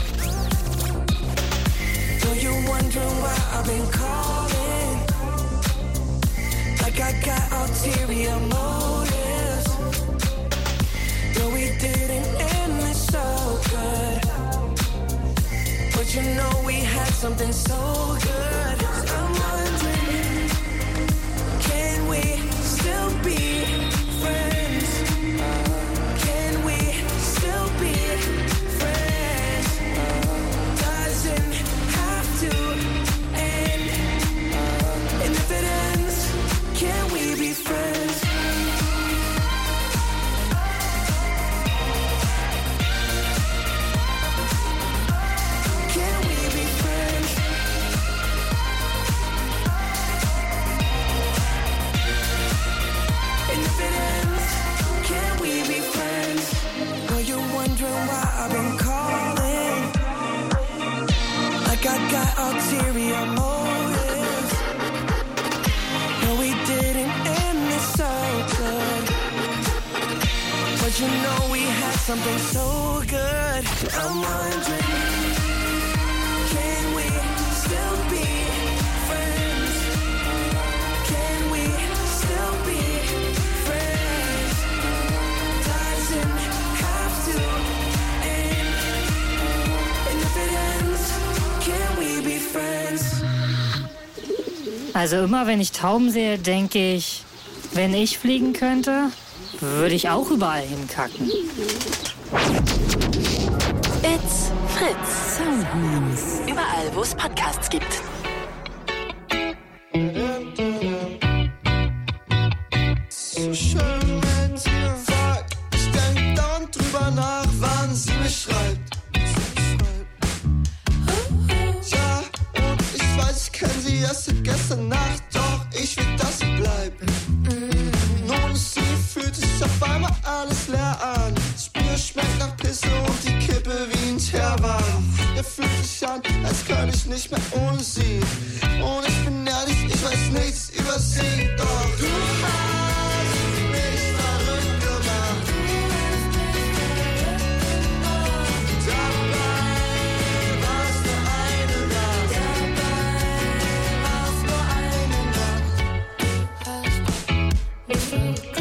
So you're wondering why I've been calling, like I got ulterior motives. No, we didn't end this so good, but you know we had something so good. I'm wondering, can we still be friends? Can we still be friends? Doesn't have to end. And if it ends, can we be friends? Can we be friends? And if it ends, can we be friends? Well, you're wondering why I've been calling, like I got ulterior motives. No, we didn't end this so good, but you know we had something so good. I'm wondering, can we still be friends? Can we still be friends? Doesn't have to end. And if it ends, can we be friends? Also immer wenn ich Tauben sehe, denke ich, wenn ich fliegen könnte, würde ich auch überall hinkacken. It's Fritz. Sound News. Überall, wo es Podcasts gibt. wann sie mir sagt. Ich denk dauernd drüber nach, wann sie mich schreibt. Ja, und ich weiß, ich kenn sie erst seit gestern Nacht, doch ich will, dass sie bleibt. Nun sie fühlt sich auf einmal alles leer an. Das Bier schmeckt nach Pisse und die Kippe wie ein Teerwahn. Er fühlt sich an, als könnte ich nicht mehr ohne sie. Und ich bin ehrlich, ich weiß nichts über sie, doch du hast mich verrückt gemacht. Dabei war's nur eine Nacht. Dabei war's nur eine Nacht. Du hast mich verrückt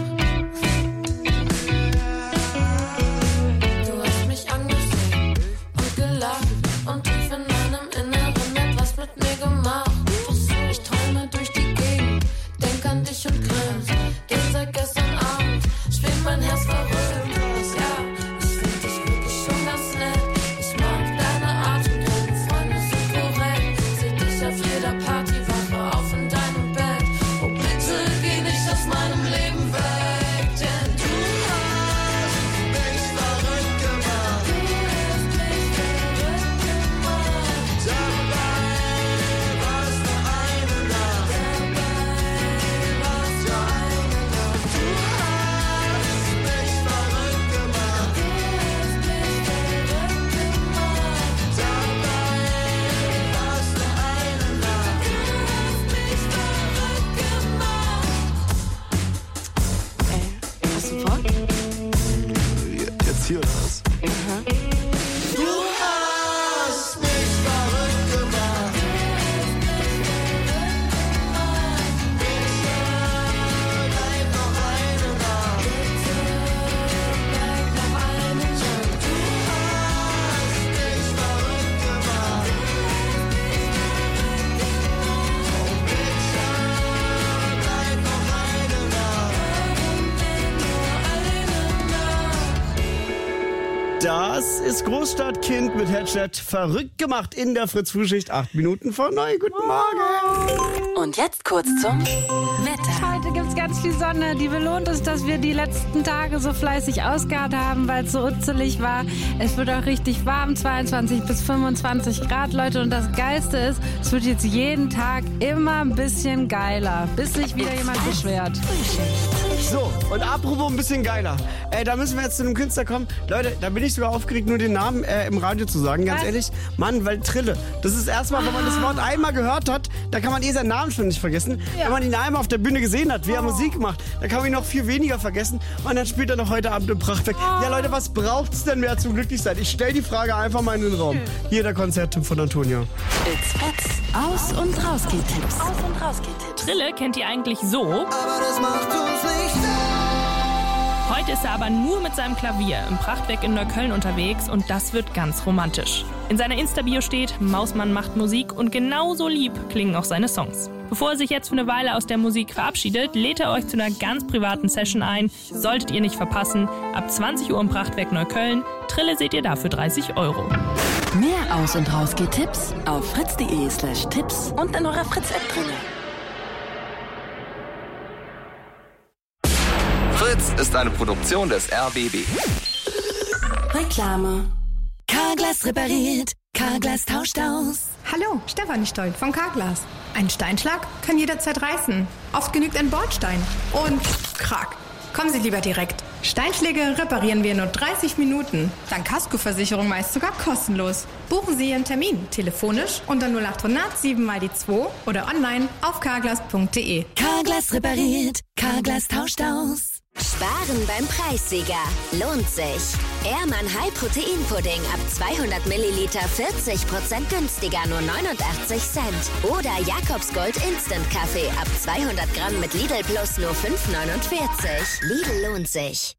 gemacht. Du hast mich angesehen und gelacht und tief in meinem Inneren etwas mit mir gemacht. Ich träume durch die Gegend, denk an dich und grinse. Denn seit gestern Abend spielt mein Herz verrückt. Ja, ich find dich wirklich schon ganz nett. Ich mag deine Art und deine Freunde sind korrekt. Seh dich auf jeder Party, wache auf in deinem Bett. Oh bitte geh nicht aus meinem Leben weg, denn du hast mich verrückt gemacht. Du hast mich verrückt gemacht. Dabei war's nur eine Nacht. Dabei war's nur eine Nacht. Du hast mich verrückt gemacht. Du hast mich verrückt gemacht. Dabei war's nur eine Nacht. Du hast mich verrückt gemacht. Hast du Bock? Jetzt hier oder was? Du hast mich verrückt gemacht. Bitte bleib noch eine Nacht. Bitte bleib noch eine Nacht. Du hast mich verrückt gemacht. Oh, bitte bleib noch eine Nacht. Das ist Großstadtkind mit Headset verrückt gemacht in der Fritz-Frühschicht. Acht Minuten vor neun. Guten Morgen. Und jetzt kurz zum Wetter. Heute gibt's ganz viel Sonne. Die belohnt uns, dass wir die letzten Tage so fleißig ausgeharrt haben, weil es so utzelig war. Es wird auch richtig warm, zweiundzwanzig bis fünfundzwanzig Grad, Leute. Und das Geilste ist, es wird jetzt jeden Tag immer ein bisschen geiler, bis sich wieder jemand beschwert. So, und apropos ein bisschen geiler. Äh, da müssen wir jetzt zu einem Künstler kommen. Leute, da bin ich sogar aufgeregt, nur den Namen äh, im Radio zu sagen. Ganz Was? ehrlich, Mann, weil Trille. Das ist erstmal, wenn man das Wort einmal gehört hat, da kann man eh seinen Namen schon nicht vergessen. Ja. Wenn man ihn einmal auf der Bühne gesehen hat, wie er Musik macht, dann kann man ihn noch viel weniger vergessen. Und dann spielt er noch heute Abend im Prachtwerk. Ja, Leute, was braucht's denn mehr zum Glücklichsein? Ich stell die Frage einfach mal in den Raum. Hier der Konzerttipp von Antonia. It's Fritz. Aus- und Rausgeht-Tipps. Aus- und Rausgeht-Tipps. Trille kennt ihr eigentlich so. Aber das macht uns nicht Heute ist er aber nur mit seinem Klavier im Prachtwerk in Neukölln unterwegs und das wird ganz romantisch. In seiner Insta-Bio steht, Mausmann macht Musik und genauso lieb klingen auch seine Songs. Bevor er sich jetzt für eine Weile aus der Musik verabschiedet, lädt er euch zu einer ganz privaten Session ein. Solltet ihr nicht verpassen, ab zwanzig Uhr im Prachtwerk Neukölln. Trille seht ihr dafür dreißig Euro. Mehr Aus- und Rausgeht-Tipps auf fritz.de slash Tipps und in eurer Fritz-App drinne. Fritz ist eine Produktion des R B B. Reklame. Carglass repariert. Carglass tauscht aus. Hallo, Stefanie Stoll von Carglass. Ein Steinschlag kann jederzeit reißen. Oft genügt ein Bordstein. Und krack. Kommen Sie lieber direkt. Steinschläge reparieren wir in nur dreißig Minuten. Dank Kaskoversicherung meist sogar kostenlos. Buchen Sie Ihren Termin telefonisch unter null acht hundert sieben mal die zwei oder online auf carglass punkt de. Carglass repariert. Carglass tauscht aus. Sparen beim Preissieger. Lohnt sich. Ehrmann High Protein Pudding ab zweihundert Milliliter vierzig Prozent günstiger, nur neunundachtzig Cent. Oder Jakobsgold Instant Kaffee ab zweihundert Gramm mit Lidl Plus nur fünf neunundvierzig. Lidl lohnt sich.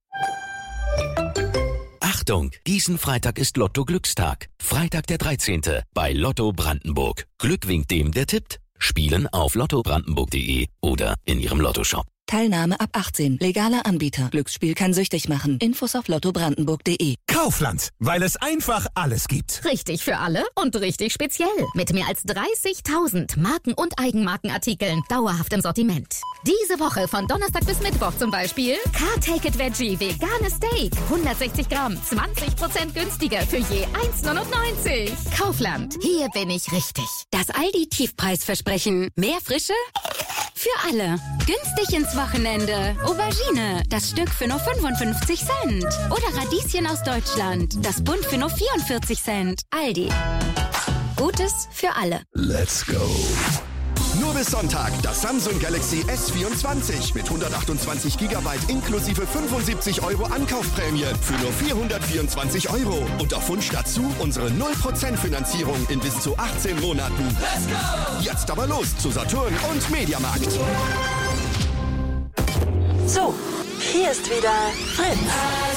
Achtung, diesen Freitag ist Lotto Glückstag. Freitag der dreizehnte bei Lotto Brandenburg. Glück winkt dem, der tippt. Spielen auf lotto brandenburg punkt de oder in Ihrem Lottoshop. Teilnahme ab achtzehn. Legaler Anbieter. Glücksspiel kann süchtig machen. Infos auf lottobrandenburg punkt de. Kaufland, weil es einfach alles gibt. Richtig für alle und richtig speziell. Mit mehr als dreißigtausend Marken- und Eigenmarkenartikeln dauerhaft im Sortiment. Diese Woche von Donnerstag bis Mittwoch zum Beispiel Car Take It Veggie veganes Steak. hundertsechzig Gramm, zwanzig Prozent günstiger für je eins neunundneunzig. Kaufland, hier bin ich richtig. Das Aldi-Tiefpreisversprechen. Mehr Frische? Für alle. Günstig ins Wochenende. Aubergine, das Stück für nur fünfundfünfzig Cent. Oder Radieschen aus Deutschland, das Bund für nur vierundvierzig Cent. Aldi. Gutes für alle. Let's go. Nur bis Sonntag das Samsung Galaxy S vierundzwanzig mit hundertachtundzwanzig Gigabyte inklusive fünfundsiebzig Euro Ankaufprämie für nur vierhundertvierundzwanzig Euro. Und auf Wunsch dazu unsere null Prozent Finanzierung in bis zu achtzehn Monaten. Let's go! Jetzt aber los zu Saturn und Mediamarkt. So, hier ist wieder Fritz.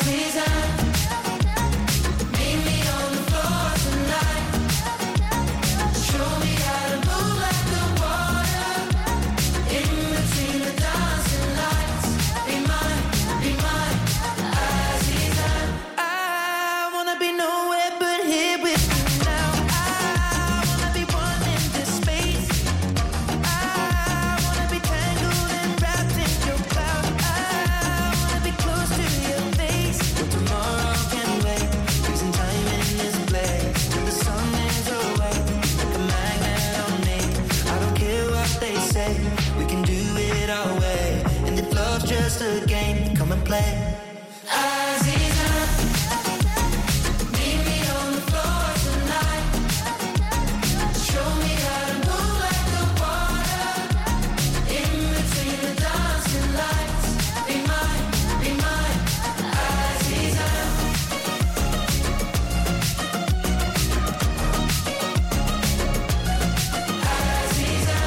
Just a game, come and play. Aziza, meet me on the floor tonight. Show me how to move like the water. In between the dancing lights. Be mine, be mine, Aziza. Aziza.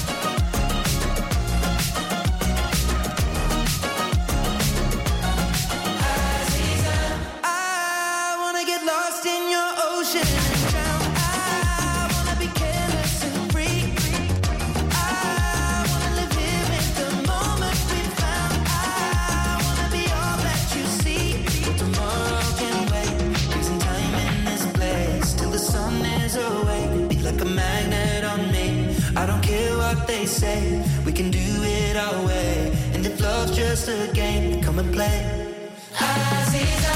They say we can do it our way, and if love's just a game, come and play. Aziza,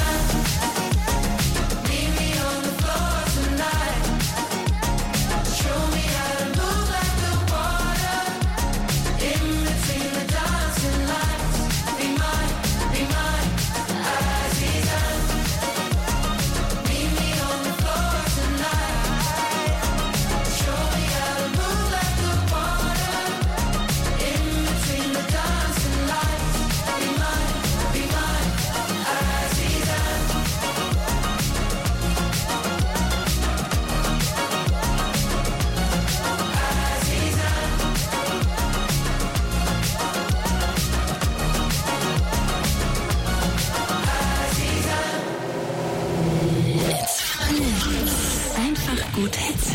meet me on the floor tonight. Show me how to move like the water. In between the dancing lights. Be mine, be mine, Aziza. Meet me on the floor tonight. Show me how to move like the water. Einfach gut Hits.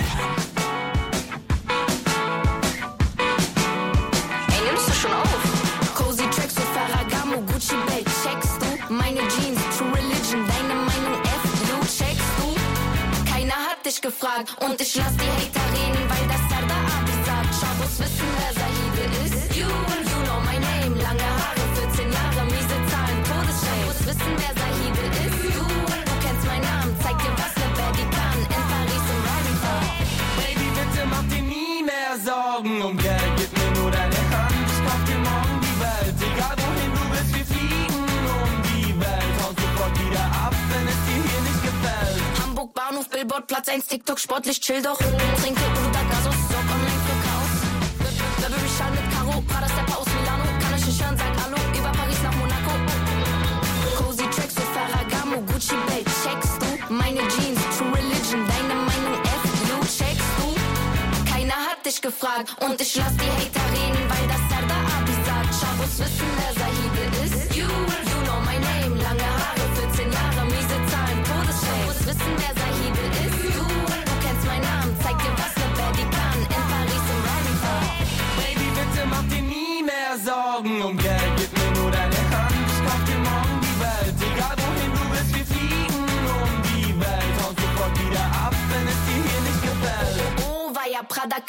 Ey, nimmst du schon auf? Cozy Tracks für Ferragamo, Gucci Belt, checkst du? Meine Jeans, True Religion, deine Meinung F, du checkst du? Keiner hat dich gefragt und ich lass die Hater reden, weil das Sarda Abi sagt. Schabos wissen, wer Sahide ist. You and you know my name, lange Haare, vierzehn Jahre, miese Zahlen, Todesschein. Schabos wissen, wer Sahide ist. You, du kennst meinen Namen, zeig dir, was ne Baddie kann. In Paris im Rarifa. Baby, bitte mach dir nie mehr Sorgen um Geld, gib mir nur deine Hand. Ich kauf dir morgen die Welt, egal wohin du willst, wir fliegen um die Welt. Haut sofort wieder ab, wenn es dir hier nicht gefällt. Hamburg, Bahnhof, Billboard, Platz eins, TikTok, sportlich, chill doch. Trinke Uda, Gasos, Sock, online für Chaos. Burberry Schal mit Karo, Prada Stepper aus Milano. Kann euch nicht hören, sagt Hallo, über Paris nach Monaco. Cozy Tracks für Ferragamo, Gucci Belt, checkst du? Meine Jeans, True Religion, deine Meinung F, you checkst du? Keiner hat dich gefragt und ich lass die Hater reden, weil das Sarda Abi sagt. Schabos wissen, wer Sahide ist. You, you know my name, lange Haare, vierzehn Jahre, miese Zahlen, Todesschein. Schabos wissen, wer Sahide ist. You, du kennst meinen Namen, zeig dir, was ne Baddie kann. In Paris im Rarifa. Baby, bitte mach dir nie mehr Sorgen um Geld.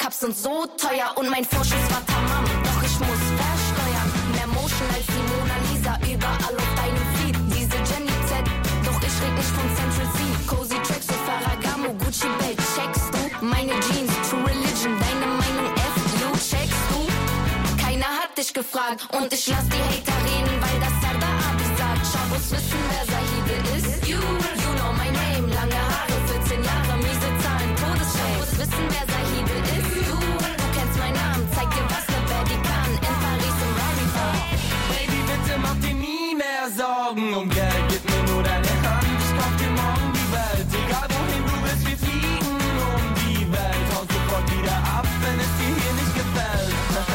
Cups sind so teuer und mein Vorschuss war tamam. Doch ich muss versteuern, mehr Motion als die Mona Lisa, überall auf deinem Feed. Diese Jenny Z, doch ich red nicht von Central C. Cozy Tracks und Ferragamo, Gucci Belt, checkst du? Meine Jeans, True Religion, deine Meinung F, you checkst du? Keiner hat dich gefragt und ich lass die Hater reden, weil das Sarda Abi sagt. Schabos wissen, wer Sahide ist. You, you know my name, lange Haare, vierzehn Jahre, miese Zahlen, Todesschein. Schabos wissen, wer Sahide ist. You, du kennst meinen Namen, zeig dir, was ne Baddie kann. In Paris im Rari Bar. Baby, bitte mach dir nie mehr Sorgen um Geld, gib mir nur deine Hand. Ich kauf dir morgen die Welt, egal wohin du willst, wir fliegen um die Welt. Haut sofort wieder ab, wenn es dir hier nicht gefällt.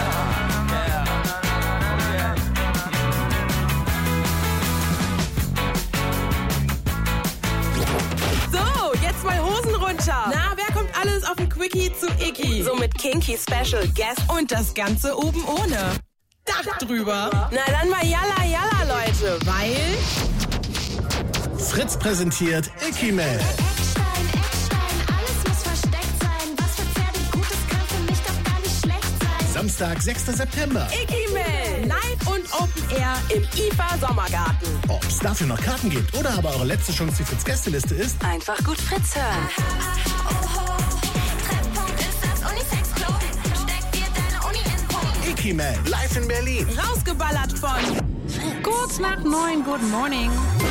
So, jetzt mal Hosen runter. Na, wer kommt alles auf den Quickie zu Icky? So mit Kinky Special Guest und das Ganze oben ohne Dach drüber. Na dann mal Yalla Yalla, Leute, weil Fritz präsentiert Icky Mail. Eckstein, Eckstein, alles muss versteckt sein. Was für Pferde Gutes kann für mich doch gar nicht schlecht sein. Samstag, sechster September. Icky Mail, live und Open Air im I F A Sommergarten. Ob es dafür noch Karten gibt oder aber eure letzte Chance die Fritz-Gästeliste ist, Einfach gut Fritz hören. Treffpunkt ist das Unisex-Club. Steck dir deine Uni-Info. Icky Mail, live in Berlin. Rausgeballert von Kurz nach neun, good morning.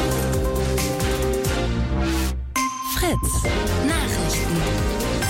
Fritz. Nachrichten.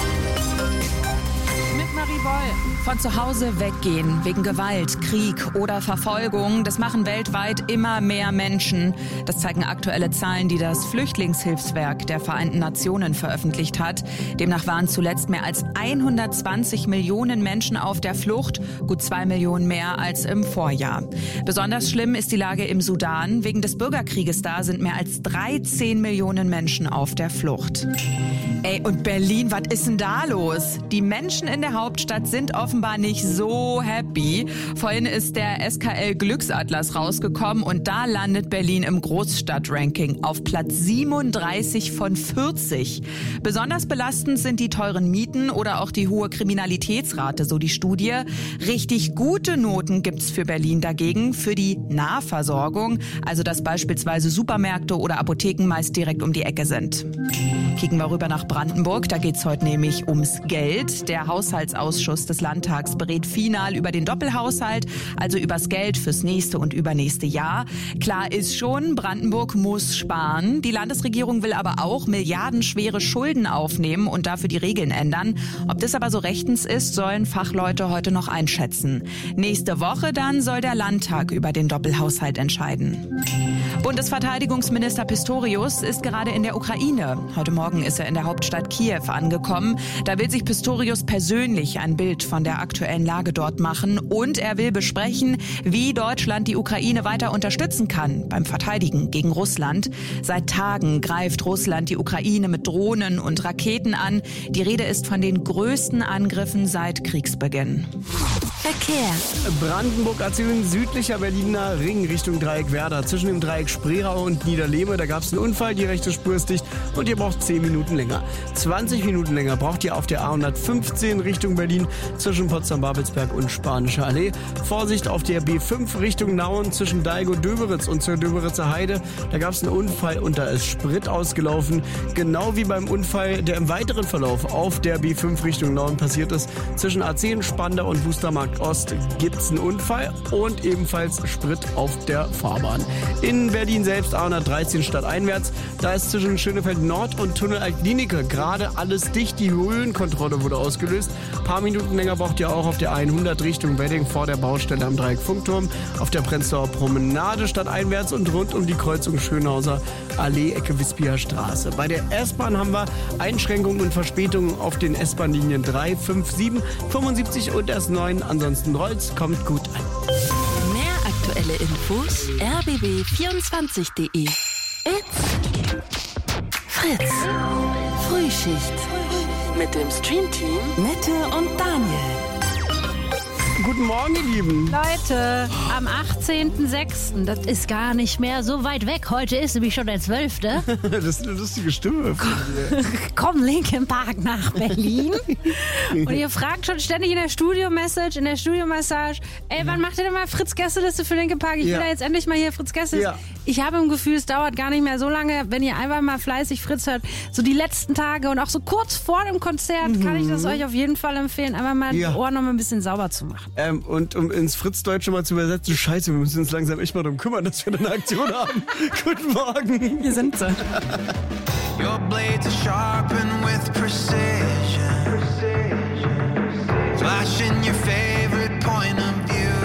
Mit Marie Boll. Von zu Hause weggehen wegen Gewalt, Krieg oder Verfolgung, das machen weltweit immer mehr Menschen. Das zeigen aktuelle Zahlen, die das Flüchtlingshilfswerk der Vereinten Nationen veröffentlicht hat. Demnach waren zuletzt mehr als hundertzwanzig Millionen Menschen auf der Flucht, gut zwei Millionen mehr als im Vorjahr. Besonders schlimm ist die Lage im Sudan. Wegen des Bürgerkrieges da sind mehr als dreizehn Millionen Menschen auf der Flucht. Ey, und Berlin, was ist denn da los? Die Menschen in der Hauptstadt sind offenbar nicht so happy. Vorhin ist der S K L Glücksatlas rausgekommen und da landet Berlin im Großstadtranking auf Platz siebenunddreißig von vierzig. Besonders belastend sind die teuren Mieten oder auch die hohe Kriminalitätsrate, so die Studie. Richtig gute Noten gibt's für Berlin dagegen für die Nahversorgung, also dass beispielsweise Supermärkte oder Apotheken meist direkt um die Ecke sind. Kicken wir rüber nach Brandenburg, da geht's heute nämlich ums Geld. Der Haushaltsausschuss des Landtags berät final über den Doppelhaushalt, also übers Geld fürs nächste und übernächste Jahr. Klar ist schon, Brandenburg muss sparen. Die Landesregierung will aber auch milliardenschwere Schulden aufnehmen und dafür die Regeln ändern. Ob das aber so rechtens ist, sollen Fachleute heute noch einschätzen. Nächste Woche dann soll der Landtag über den Doppelhaushalt entscheiden. Bundesverteidigungsminister Pistorius ist gerade in der Ukraine. Heute Morgen ist er in der Hauptstadt Kiew angekommen. Da will sich Pistorius persönlich ein Bild von der aktuellen Lage dort machen und er will besprechen, wie Deutschland die Ukraine weiter unterstützen kann beim Verteidigen gegen Russland. Seit Tagen greift Russland die Ukraine mit Drohnen und Raketen an. Die Rede ist von den größten Angriffen seit Kriegsbeginn. Verkehr. Brandenburg A zehn südlicher Berliner Ring Richtung Dreieck Werder. Zwischen dem Dreieck Spreerau und Niederlehme, da gab es einen Unfall, die rechte Spur ist dicht und ihr braucht zehn Minuten länger. zwanzig Minuten länger braucht ihr auf der A hundertfünfzehn Richtung Berlin zwischen Potsdam-Babelsberg und Spanische Allee. Vorsicht auf der B fünf Richtung Nauen zwischen Daigo-Döberitz und zur Döberitzer Heide. Da gab es einen Unfall und da ist Sprit ausgelaufen. Genau wie beim Unfall, der im weiteren Verlauf auf der B fünf Richtung Nauen passiert ist. Zwischen A zehn, Spandau und Wustermarkt Ost gibt es einen Unfall und ebenfalls Sprit auf der Fahrbahn. In Berlin selbst A hundertdreizehn stadteinwärts. Da ist zwischen Schönefeld Nord und Tunnel Altklinike gerade alles dicht. Die Höhenkontrolle wurde ausgelöst. Ein paar Minuten länger braucht ihr auch auf der hundert Richtung Wedding vor der Baustelle am Dreieck Funkturm, auf der Prenzlauer Promenade stadteinwärts und rund um die Kreuzung Schönhauser Allee, Ecke Wispier Straße. Bei der S-Bahn haben wir Einschränkungen und Verspätungen auf den S-Bahn-Linien drei, fünf, sieben, fünfundsiebzig und S neun. Ansonsten rollt's, kommt gut an. Mehr aktuelle Infos r b b vierundzwanzig punkt de. It's Fritz. Frühschicht. Mit dem Streamteam Nette und Daniel. Guten Morgen, ihr Lieben. Leute, am achtzehnten sechsten, das ist gar nicht mehr so weit weg. Heute ist nämlich schon der zwölfte Das ist eine lustige Stimme. von dir. Kommt Linkin Park nach Berlin. Und ihr fragt schon ständig in der Studio-Message, in der Studio-Massage, ey, wann macht ihr denn mal Fritz-Gästeliste für Linkin Park? Ich Ja. will da jetzt endlich mal hier Fritz-Gästeliste. Ja. Ich habe im Gefühl, es dauert gar nicht mehr so lange, wenn ihr einfach mal fleißig Fritz hört. So die letzten Tage und auch so kurz vor dem Konzert kann ich das euch auf jeden Fall empfehlen, einfach mal Ja. die Ohren noch mal ein bisschen sauber zu machen. Ähm, und um ins Fritz-Deutsche mal zu übersetzen, scheiße, wir müssen uns langsam echt mal darum kümmern, dass wir eine Aktion haben. Guten Morgen. Hier sind sie. Your blades are sharpened with precision. Flashing your favorite point of view.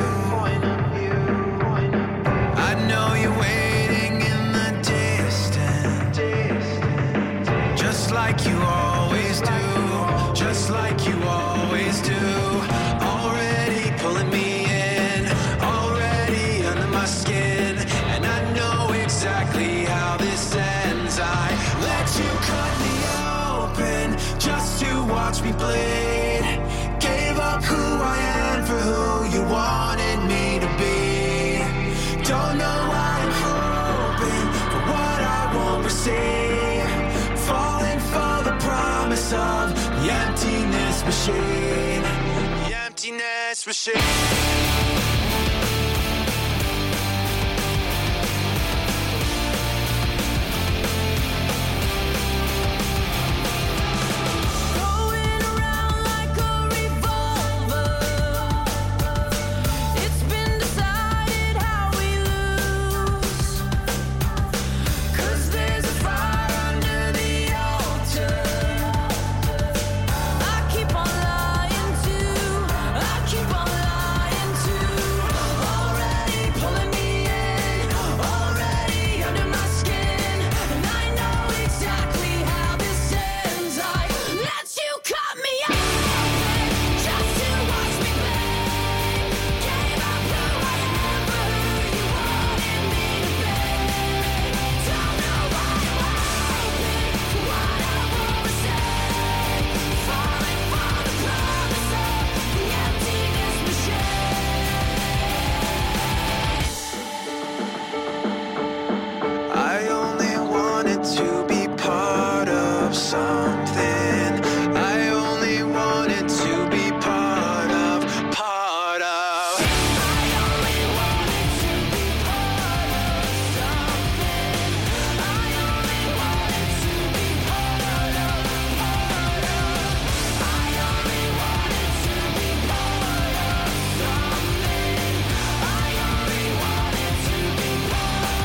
I know you're waiting in the distance. Just like you always do. Just like you always do. Already pulling me in. Already under my skin. And I know exactly how this ends. I let you cut me open just to watch me bleed. Gave up who I am for who you wanted me to be. Don't know why I'm hoping for what I won't receive. Falling for the promise of the emptiness machine. The emptiness machine. I only wanted to be part of something. I only wanted to be part of, part of. I only wanted to be part of something. I only wanted to be part of, part of. I only wanted to be part of something. I only wanted to be part of.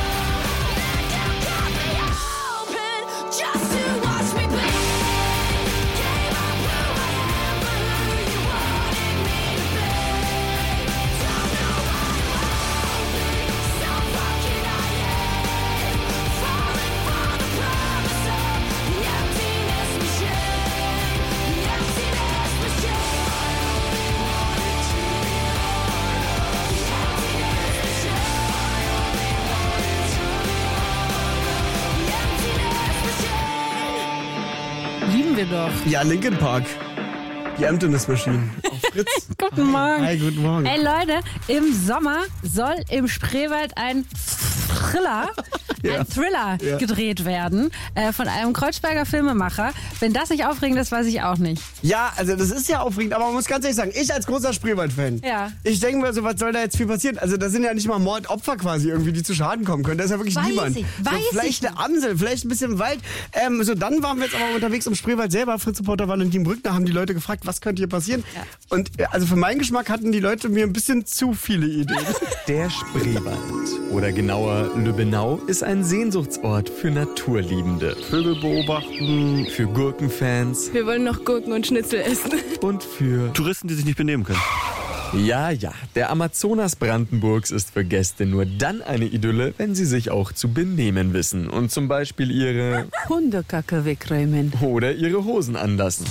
Just to watch me play. Gave up who I am for who you wanted me to be. Don't know why I'm hoping, so fucking I am. Falling for the promise of the emptiness machine. The emptiness machine. I only wanted to be part of the emptiness machine. I only wanted to be part of the emptiness machine. Lieben wir doch. Ja, Linkin Park. Die Emptiness Machine. Auf Fritz. Guten Morgen. Hi, guten Morgen. Ey Leute, im Sommer soll im Spreewald ein Thriller, Ja. ein Thriller Ja. gedreht werden äh, von einem Kreuzberger Filmemacher. Wenn das nicht aufregend ist, weiß ich auch nicht. Ja, also das ist ja aufregend, aber man muss ganz ehrlich sagen, ich als großer Spreewald-Fan, Ja. ich denke mir so, was soll da jetzt viel passieren? Also da sind ja nicht mal Mordopfer quasi irgendwie, die zu Schaden kommen können. Da ist ja wirklich Weiß niemand. ich, so, weiß vielleicht ich eine Amsel, vielleicht ein bisschen Wald. Ähm, so, dann waren wir jetzt aber unterwegs im Spreewald selber. Fritz-Reporter Valentin Brückner haben die Leute gefragt, was könnte hier passieren? Und äh, also für meinen Geschmack hatten die Leute mir ein bisschen zu viele Ideen. Der Spreewald, oder genauer Lübbenau, ist ein Sehnsuchtsort für Naturliebende. Vögel beobachten, für Gurkenfans Wir wollen noch Gurken und Schnitzel essen. und für Touristen, die sich nicht benehmen können. Ja, ja, der Amazonas Brandenburgs ist für Gäste nur dann eine Idylle, wenn sie sich auch zu benehmen wissen und zum Beispiel ihre Hundekacke wegräumen. oder ihre Hosen anlassen.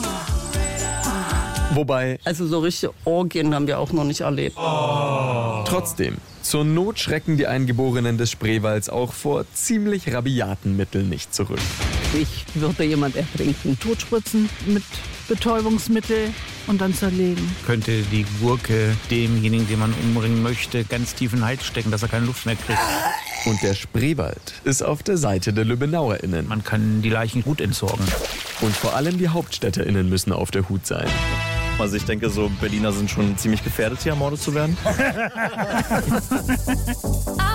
Wobei... Also so richtige Orgien haben wir auch noch nicht erlebt. Trotzdem, zur Not schrecken die Eingeborenen des Spreewalds auch vor ziemlich rabiaten Mitteln nicht zurück. Ich würde jemand ertrinken. Totspritzen mit Betäubungsmittel, und dann zerlegen. Könnte die Gurke demjenigen, den man umbringen möchte, ganz tief in den Hals stecken, dass er keine Luft mehr kriegt. Und der Spreewald ist auf der Seite der LübbenauerInnen. Man kann die Leichen gut entsorgen. Und vor allem die HauptstädterInnen müssen auf der Hut sein. Also ich denke, so Berliner sind schon ziemlich gefährdet, hier ermordet zu werden.